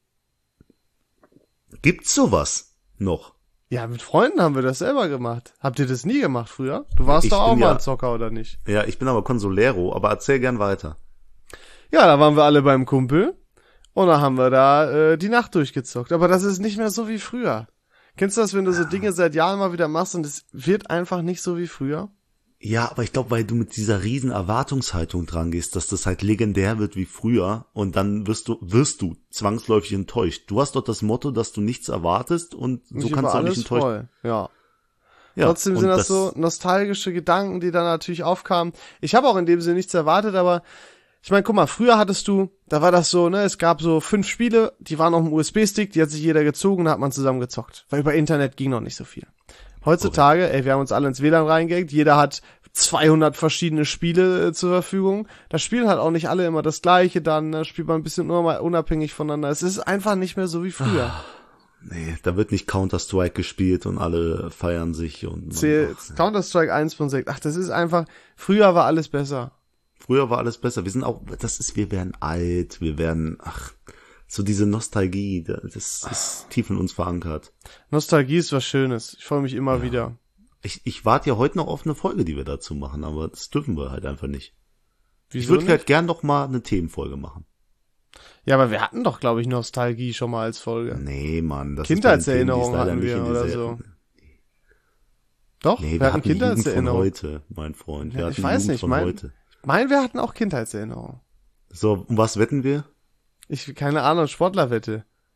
Gibt's sowas noch? Ja, mit Freunden haben wir das selber gemacht. Habt ihr das nie gemacht früher? Du warst Ich doch auch bin mal ja- ein Zocker, oder nicht? Ja, ich bin aber Consolero, aber erzähl gern weiter. Ja, da waren wir alle beim Kumpel und da haben wir da äh, die Nacht durchgezockt. Aber das ist nicht mehr so wie früher. Kennst du das, wenn du so Dinge seit Jahren mal wieder machst und es wird einfach nicht so wie früher? Ja, aber ich glaube, weil du mit dieser riesen Erwartungshaltung dran gehst, dass das halt legendär wird wie früher und dann wirst du wirst du zwangsläufig enttäuscht. Du hast doch das Motto, dass du nichts erwartest und so Ich kannst war du auch nicht alles enttäuscht. voll. Ja. Ja, Trotzdem und sind das, so nostalgische Gedanken, die dann natürlich aufkamen. Ich habe auch in dem Sinne nichts erwartet, aber ich meine, guck mal, früher hattest du, da war das so, ne, es gab so fünf Spiele, die waren auf dem U S B-Stick, die hat sich jeder gezogen, da hat man zusammen gezockt. Weil über Internet ging noch nicht so viel. Heutzutage, ey, wir haben uns alle ins W L A N reingehackt, jeder hat zweihundert verschiedene Spiele äh, zur Verfügung. Da spielen halt auch nicht alle immer das Gleiche dann, da spielt man ein bisschen nur unabhängig voneinander. Es ist einfach nicht mehr so wie früher. Nee, da wird nicht Counter-Strike gespielt und alle feiern sich und man, Zähl- ach, Counter-Strike eins Punkt sechs, ach, das ist einfach, früher war alles besser. früher war alles besser. Wir sind auch, das ist, wir werden alt, wir werden, ach, so diese Nostalgie, das ist tief in uns verankert. Nostalgie ist was Schönes. Ich freue mich immer Ja. wieder. Ich, ich warte ja heute noch auf eine Folge, die wir dazu machen, aber das dürfen wir halt einfach nicht. Ich Wieso würde nicht? halt gern noch mal eine Themenfolge machen. Ja, aber wir hatten doch, glaube ich, Nostalgie schon mal als Folge. Nee, Mann, das Kindheitserinnerungen ist bei den hatten Themen, die wir ist leider oder nicht in so. Doch, Nee, wir, wir hatten hatten die Jugend von Kindheitserinnerungen. heute, mein Freund. Wir Ja, hatten ich weiß die Jugend nicht, von mein- heute. Mein, wir hatten auch Kindheitserinnerungen. So, um was wetten wir? Ich, keine Ahnung, Sportlerwette.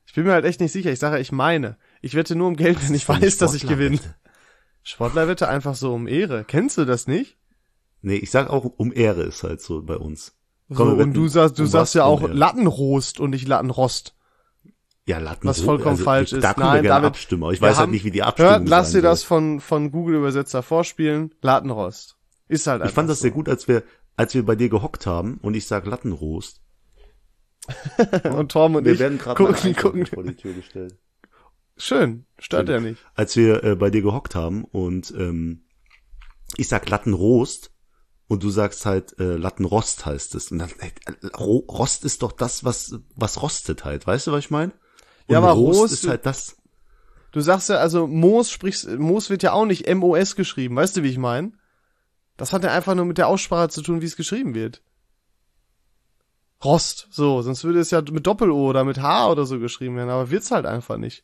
Ich bin mir halt echt nicht sicher. Ich sage, ich meine. Ich wette nur um Geld, wenn ich weiß, dass ich gewinne. Sportlerwette einfach so um Ehre. Kennst du das nicht? Nee, ich sag auch, um Ehre ist halt so bei uns. So, Komm, wir und wetten, du sagst, du um sagst was, ja um auch Ehre. Lattenrost und nicht Lattenrost. Ja, Latten. Was vollkommen also, falsch Da ist. können wir Nein, gerne David, abstimmen, aber ich wir weiß halt haben- nicht, wie die Abstimmung Hör, lass sein dir das soll. von, von Google-Übersetzer vorspielen. Lattenrost. Ist halt einfach Ich fand das so. sehr gut, als wir, als wir bei dir gehockt haben und ich sag Lattenrost. Und Torm und Wir ich werden gerade mal gucken, gucken. vor die Tür gestellt. Schön. Stört ja nicht. Als wir äh, bei dir gehockt haben und ähm, ich sag Lattenrost und du sagst halt äh, Lattenrost heißt es. Und dann, äh, Ro- Rost ist doch das, was was rostet halt. Weißt du, was ich meine? Und Ja, aber Rost Rost- ist halt das. Du sagst ja, also Moos sprichst, Moos wird ja auch nicht M O S geschrieben. Weißt du, wie ich meine? Das hat ja einfach nur mit der Aussprache zu tun, wie es geschrieben wird. Rost, so, sonst würde es ja mit Doppel-O oder mit H oder so geschrieben werden, aber wird's halt einfach nicht.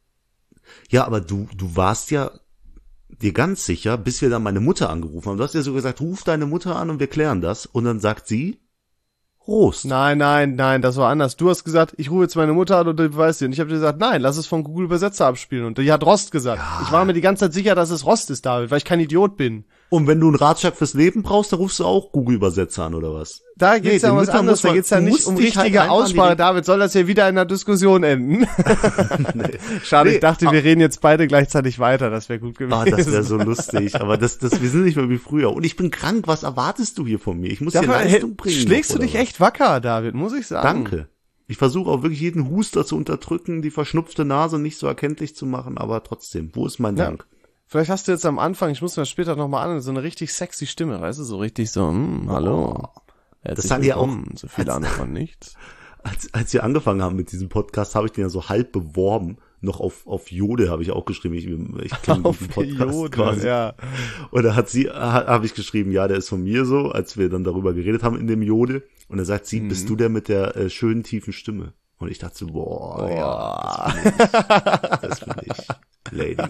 Ja, aber du du warst ja dir ganz sicher, bis wir dann meine Mutter angerufen haben. Du hast ja so gesagt, ruf deine Mutter an und wir klären das. Und dann sagt sie Rost. Nein, nein, nein, das war anders. Du hast gesagt, ich rufe jetzt meine Mutter an und die beweist dir. Und ich habe dir gesagt, nein, lass es von Google Übersetzer abspielen. Und die hat Rost gesagt. Ja. Ich war mir die ganze Zeit sicher, dass es Rost ist, David, weil ich kein Idiot bin. Und wenn du einen Ratschlag fürs Leben brauchst, dann rufst du auch Google-Übersetzer an, oder was? Da geht's Nee, ja um den was Müttern anderes. muss Da man- geht's ja du nicht musst um dich halt richtige einfach an die Aussprache. Re- David, soll das hier wieder in einer Diskussion enden? Nee. Schade, Nee, ich dachte, wir reden jetzt beide gleichzeitig weiter. Das wäre gut gewesen. Ah, das wäre so lustig. Aber das, das, wir sind nicht mehr wie früher. Und ich bin krank. Was erwartest du hier von mir? Ich muss hier Dafür, Leistung hey, bringen. schlägst noch, du dich oder was? echt wacker, David, muss ich sagen. Danke. Ich versuche auch wirklich jeden Huster zu unterdrücken, die verschnupfte Nase nicht so erkenntlich zu machen, aber trotzdem, wo ist mein Ja. Dank? Vielleicht hast du jetzt am Anfang, ich muss mir das später nochmal an, so eine richtig sexy Stimme, weißt du, so richtig so, hm, hallo. Herzlich haben die auch- willkommen, so viel Ahnung von nichts. Als, als wir angefangen haben mit diesem Podcast, habe ich den ja so halb beworben. Noch auf, auf Jode habe ich auch geschrieben, ich, ich kenne Auf diesen Podcast Jode, quasi. ja. Und da hat sie, ha, habe ich geschrieben, ja, der ist von mir so, als wir dann darüber geredet haben in dem Jode. Und da sagt sie, Mhm. bist du der mit der äh, schönen tiefen Stimme? Und ich dachte so, boah, ja, Boah. das bin ich, Lady.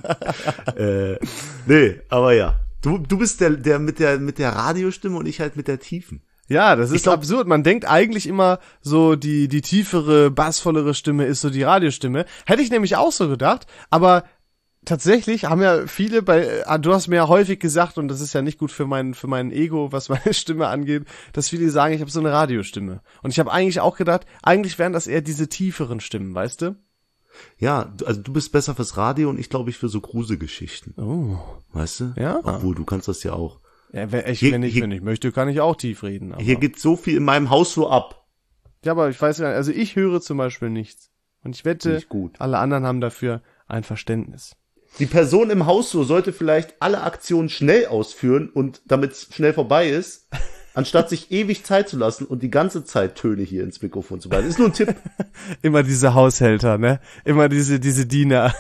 äh, nee, aber ja, du, du bist der, der mit der mit der Radiostimme und ich halt mit der tiefen. Ja, das ist Ich glaub- absurd. Man denkt eigentlich immer so, die, die tiefere, bassvollere Stimme ist so die Radiostimme. Hätte ich nämlich auch so gedacht, aber tatsächlich haben ja viele bei, ah, du hast mir ja häufig gesagt, und das ist ja nicht gut für mein, für mein Ego, was meine Stimme angeht, dass viele sagen, ich habe so eine Radiostimme. Und ich habe eigentlich auch gedacht, eigentlich wären das eher diese tieferen Stimmen, weißt du? Ja, du, also du bist besser fürs Radio und ich glaube ich für so Gruselgeschichten, Oh. weißt du? Ja. Obwohl, du kannst das ja auch. Ja, wenn ich, Hier- wenn ich, hier- wenn ich möchte, kann ich auch tief reden. Aber. Hier geht so viel in meinem Haus so ab. Ja, aber ich weiß gar nicht, also ich höre zum Beispiel nichts. Und ich wette, Nicht gut. alle anderen haben dafür ein Verständnis. Die Person im Haus so sollte vielleicht alle Aktionen schnell ausführen und damit es schnell vorbei ist, anstatt sich ewig Zeit zu lassen und die ganze Zeit Töne hier ins Mikrofon zu ballen. Ist nur ein Tipp. Immer diese Haushälter, ne? Immer diese, diese Diener.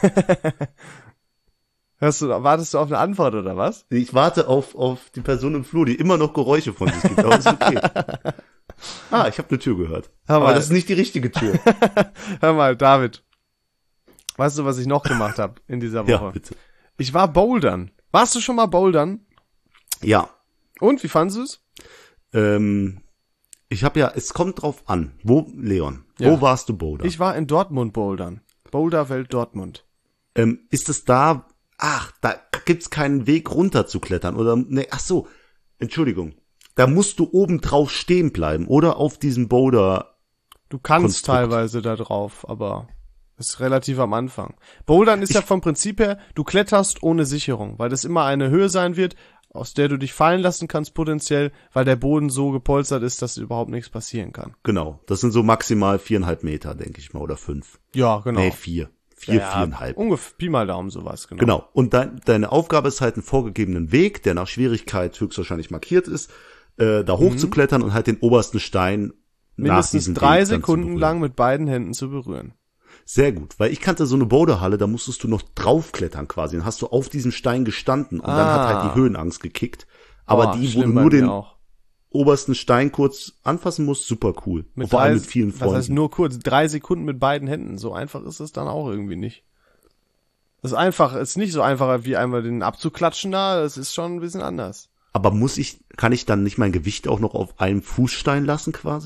Hörst du, wartest du auf eine Antwort oder was? Ich warte auf, auf die Person im Flur, die immer noch Geräusche von sich gibt, aber ist okay. Ah, ich habe eine Tür gehört. Hör Aber mal. das ist nicht die richtige Tür. Hör mal, David. Weißt du, was ich noch gemacht habe in dieser Woche? Ja, bitte. Ich war bouldern. Warst du schon mal bouldern? Ja, Und, wie fandest du es? ähm, ich habe ja, es kommt drauf an. Wo, Leon, Ja. wo warst du Boulder? Ich war in Dortmund bouldern. Boulderwelt Dortmund. Ähm, ist es da, ach, da gibt's keinen Weg runter zu klettern oder, ne, ach so, Entschuldigung. Da musst du oben drauf stehen bleiben oder auf diesem Boulder. Du kannst Konstrukt. teilweise da drauf, aber ist relativ am Anfang. Bouldern ist Ich- ja vom Prinzip her, du kletterst ohne Sicherung, weil das immer eine Höhe sein wird, aus der du dich fallen lassen kannst potenziell, weil der Boden so gepolstert ist, dass überhaupt nichts passieren kann. Genau, das sind so maximal viereinhalb Meter, denke ich mal, oder fünf. Ja, genau. Nee, vier. Vier, Ja, viereinhalb. Ungefähr, Pi mal Daumen sowas, genau. Genau. Und dein, deine Aufgabe ist halt einen vorgegebenen Weg, der nach Schwierigkeit höchstwahrscheinlich markiert ist, äh, da hochzuklettern und halt den obersten Stein nach Mhm. Mindestens diesem drei Weg dann zu Sekunden berühren. lang mit beiden Händen zu berühren. Sehr gut, weil ich kannte so eine Boulderhalle, da musstest du noch draufklettern quasi. Dann hast du auf diesem Stein gestanden und dann Ah. hat halt die Höhenangst gekickt. Aber Boah, die, wo schlimm du bei nur mir den auch. obersten Stein kurz anfassen musst, super cool. Mit Und vor allem drei- mit vielen Das heißt Freunden. nur kurz, drei Sekunden mit beiden Händen. So einfach ist es dann auch irgendwie nicht. Das ist einfach, ist nicht so einfach wie einmal den abzuklatschen da, das ist schon ein bisschen anders. Aber muss ich, kann ich dann nicht mein Gewicht auch noch auf einem Fußstein lassen quasi?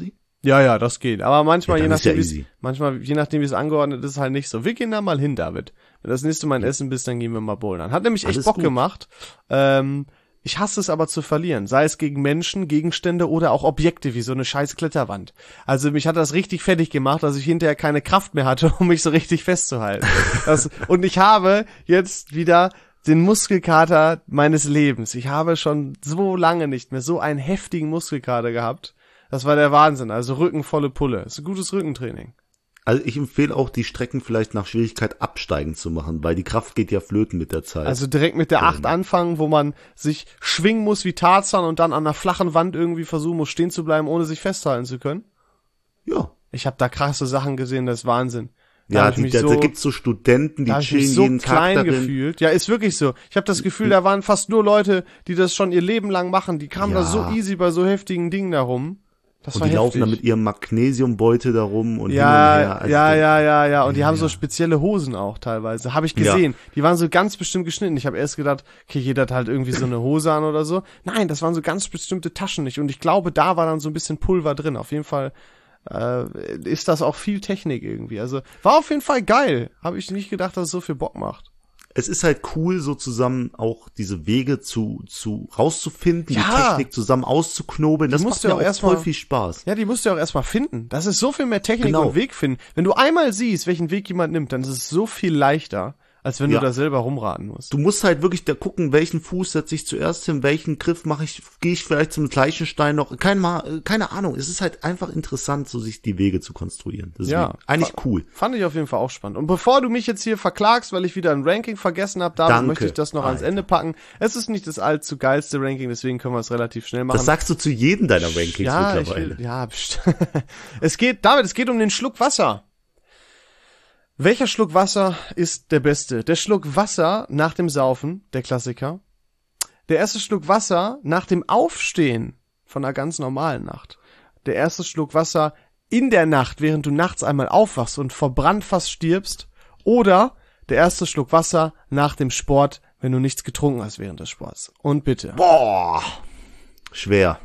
Ja, ja, das geht. Aber manchmal, Ja, je dann ist ja nachdem, wie easy. manchmal, je nachdem, wie es angeordnet ist, halt nicht so. Wir gehen da mal hin, David. Wenn das nächste Mal ein Essen bist, dann gehen wir mal bouldern. Hat nämlich echt Alles Bock gut. gemacht. Ähm, ich hasse es aber zu verlieren. Sei es gegen Menschen, Gegenstände oder auch Objekte, wie so eine scheiß Kletterwand. Also mich hat das richtig fertig gemacht, dass ich hinterher keine Kraft mehr hatte, um mich so richtig festzuhalten. Das, und ich habe jetzt wieder den Muskelkater meines Lebens. Ich habe schon so lange nicht mehr so einen heftigen Muskelkater gehabt. Das war der Wahnsinn. Also Rücken volle Pulle. Das ist ein gutes Rückentraining. Also ich empfehle auch, die Strecken vielleicht nach Schwierigkeit absteigend zu machen, weil die Kraft geht ja flöten mit der Zeit. Also direkt mit der acht anfangen, wo man sich schwingen muss wie Tarzan und dann an einer flachen Wand irgendwie versuchen muss, stehen zu bleiben, ohne sich festhalten zu können. Ja. Ich habe da krasse Sachen gesehen, das ist Wahnsinn. Da Ja, hab ich die, mich da, so, da gibt's so Studenten, die da hab ich mich chillen so jeden Tag klein darin. gefühlt. Ja, ist wirklich so. Ich habe das Gefühl, da waren fast nur Leute, die das schon ihr Leben lang machen. Die kamen Ja. da so easy bei so heftigen Dingen da rum. Das Und war die laufen heftig. dann mit ihrem Magnesiumbeutel da rum und hin und Ja, her. Also ja, der- ja, ja, ja. Und die Ja, haben so ja. spezielle Hosen auch teilweise. Habe ich Ja. gesehen. Die waren so ganz bestimmt geschnitten. Ich habe erst gedacht, okay, jeder hat halt irgendwie so eine Hose an oder so. Nein, das waren so ganz bestimmte Taschen nicht. Und ich glaube, da war dann so ein bisschen Pulver drin. Auf jeden Fall äh, ist das auch viel Technik irgendwie. Also war auf jeden Fall geil. Habe ich nicht gedacht, dass es so viel Bock macht. Es ist halt cool, so zusammen auch diese Wege zu, zu rauszufinden, Ja. die Technik zusammen auszuknobeln. Das musst macht du mir auch auch erst voll mal- viel Spaß. Ja, die musst du ja auch erstmal finden. Das ist so viel mehr Technik Genau. und Weg finden. Wenn du einmal siehst, welchen Weg jemand nimmt, dann ist es so viel leichter, als wenn Ja. du da selber rumraten musst. Du musst halt wirklich da gucken, welchen Fuß setze ich zuerst hin, welchen Griff mache ich, gehe ich vielleicht zum gleichen Stein noch. Kein Mal, keine Ahnung. Es ist halt einfach interessant, so sich die Wege zu konstruieren. Deswegen, Ja. eigentlich cool. Fand ich auf jeden Fall auch spannend. Und bevor du mich jetzt hier verklagst, weil ich wieder ein Ranking vergessen habe, David, Danke. möchte ich das noch ans Alter. Ende packen. Es ist nicht das allzu geilste Ranking, deswegen können wir es relativ schnell machen. Das sagst du zu jedem deiner Rankings ja, ich mittlerweile. will, ja, pst. Es geht, David, es geht um den Schluck Wasser. Welcher Schluck Wasser ist der beste? Der Schluck Wasser nach dem Saufen, der Klassiker. Der erste Schluck Wasser nach dem Aufstehen von einer ganz normalen Nacht. Der erste Schluck Wasser in der Nacht, während du nachts einmal aufwachst und verbrannt fast stirbst. Oder der erste Schluck Wasser nach dem Sport, wenn du nichts getrunken hast während des Sports. Und bitte. Boah. Schwer.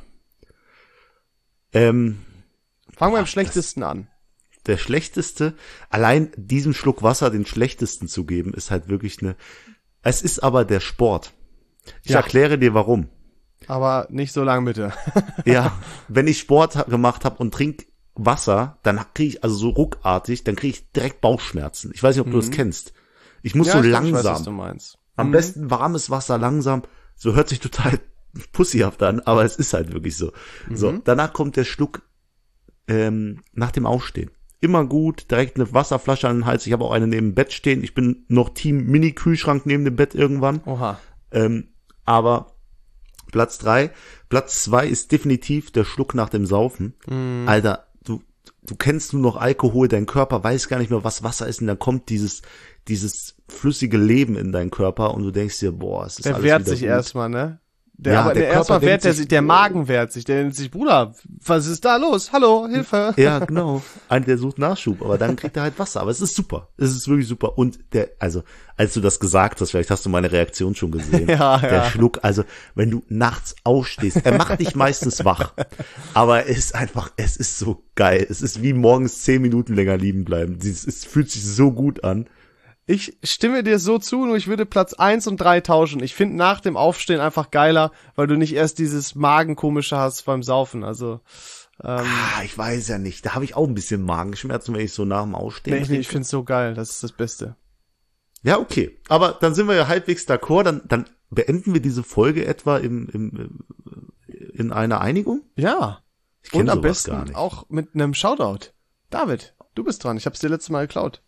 Ähm, Fangen wir am schlechtesten an. der schlechteste, allein diesem Schluck Wasser den schlechtesten zu geben, ist halt wirklich eine, es ist aber der Sport. Ich Ja. erkläre dir warum. Aber nicht so lang bitte. Ja, wenn ich Sport ha- gemacht habe und trink Wasser, dann kriege ich, also so ruckartig, dann kriege ich direkt Bauchschmerzen. Ich weiß nicht, ob du das kennst. Ich muss so Mhm. ich glaub, ich langsam, weiß, was du meinst. am Mhm. besten warmes Wasser langsam, so hört sich total pussyhaft an, aber es ist halt wirklich so. So, Mhm. danach kommt der Schluck ähm, nach dem Aufstehen. Immer gut, direkt eine Wasserflasche an den Hals. Ich habe auch eine neben dem Bett stehen. Ich bin noch Team Mini-Kühlschrank neben dem Bett irgendwann. Oha. Ähm, aber Platz drei, Platz zwei ist definitiv der Schluck nach dem Saufen. Alter, du, du kennst nur noch Alkohol, dein Körper weiß gar nicht mehr, was Wasser ist, und dann kommt dieses, dieses flüssige Leben in deinen Körper und du denkst dir, boah, es ist Der alles wehrt wieder sich gut. erstmal, ne? Der, Ja, aber der der Körper erstmal wehrt denkt der sich, sich, der Magen wehrt sich, der denkt sich, Bruder, was ist da los? Hallo, Hilfe. Ja, genau. Einer, der sucht Nachschub, aber dann kriegt er halt Wasser. Aber es ist super. Es ist wirklich super. Und der, also, als du das gesagt hast, vielleicht hast du meine Reaktion schon gesehen. Ja, der ja. Schluck, also, wenn du nachts aufstehst, er macht dich meistens wach. Aber es ist einfach, es ist so geil. Es ist wie morgens zehn Minuten länger liegen bleiben. Es, es fühlt sich so gut an. Ich stimme dir so zu, nur ich würde Platz eins und drei tauschen. Ich finde nach dem Aufstehen einfach geiler, weil du nicht erst dieses Magenkomische hast beim Saufen. Also, ähm, Ah, ich weiß ja nicht. Da habe ich auch ein bisschen Magenschmerzen, wenn ich so nach dem Aufstehen nee, nee, trinke. ich find's so geil. Das ist das Beste. Ja, okay. Aber dann sind wir ja halbwegs d'accord. Dann, dann beenden wir diese Folge etwa im, im, in einer Einigung? Ja. Ich kenn Und am sowas besten gar nicht. auch mit einem Shoutout. David, du bist dran. Ich hab's dir letztes Mal geklaut.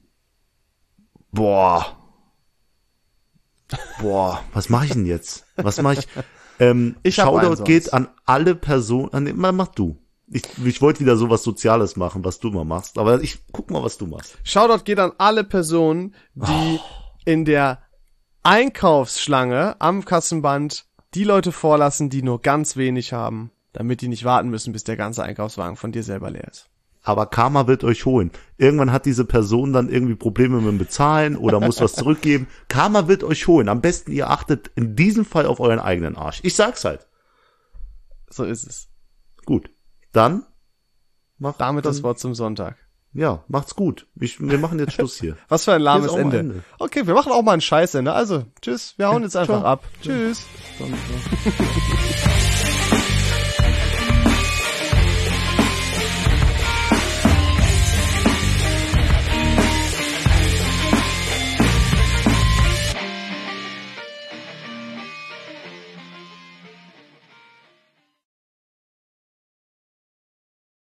Boah. Boah, was mache ich denn jetzt? Was mache ich? Ähm, Ich hab einen Shoutout sonst. geht an alle Personen. An, mach, mach du. Ich, ich wollte wieder sowas Soziales machen, was du mal machst. Aber ich guck mal, was du machst. Shoutout geht an alle Personen, die in der Einkaufsschlange am Kassenband die Leute vorlassen, die nur ganz wenig haben, damit die nicht warten müssen, bis der ganze Einkaufswagen von dir selber leer ist. Aber Karma wird euch holen. Irgendwann hat diese Person dann irgendwie Probleme mit dem Bezahlen oder muss was zurückgeben. Karma wird euch holen. Am besten ihr achtet in diesem Fall auf euren eigenen Arsch. Ich sag's halt. So ist es. Gut. Dann Mach Damit dann, das Wort zum Sonntag. Ja, macht's gut. Ich, wir machen jetzt Schluss hier. Was für ein lahmes Hier ist auch mal Ende. Ende. Okay, wir machen auch mal ein Scheißende. Also, tschüss. Wir hauen jetzt einfach ciao. ab. Tschüss. Dann, ja.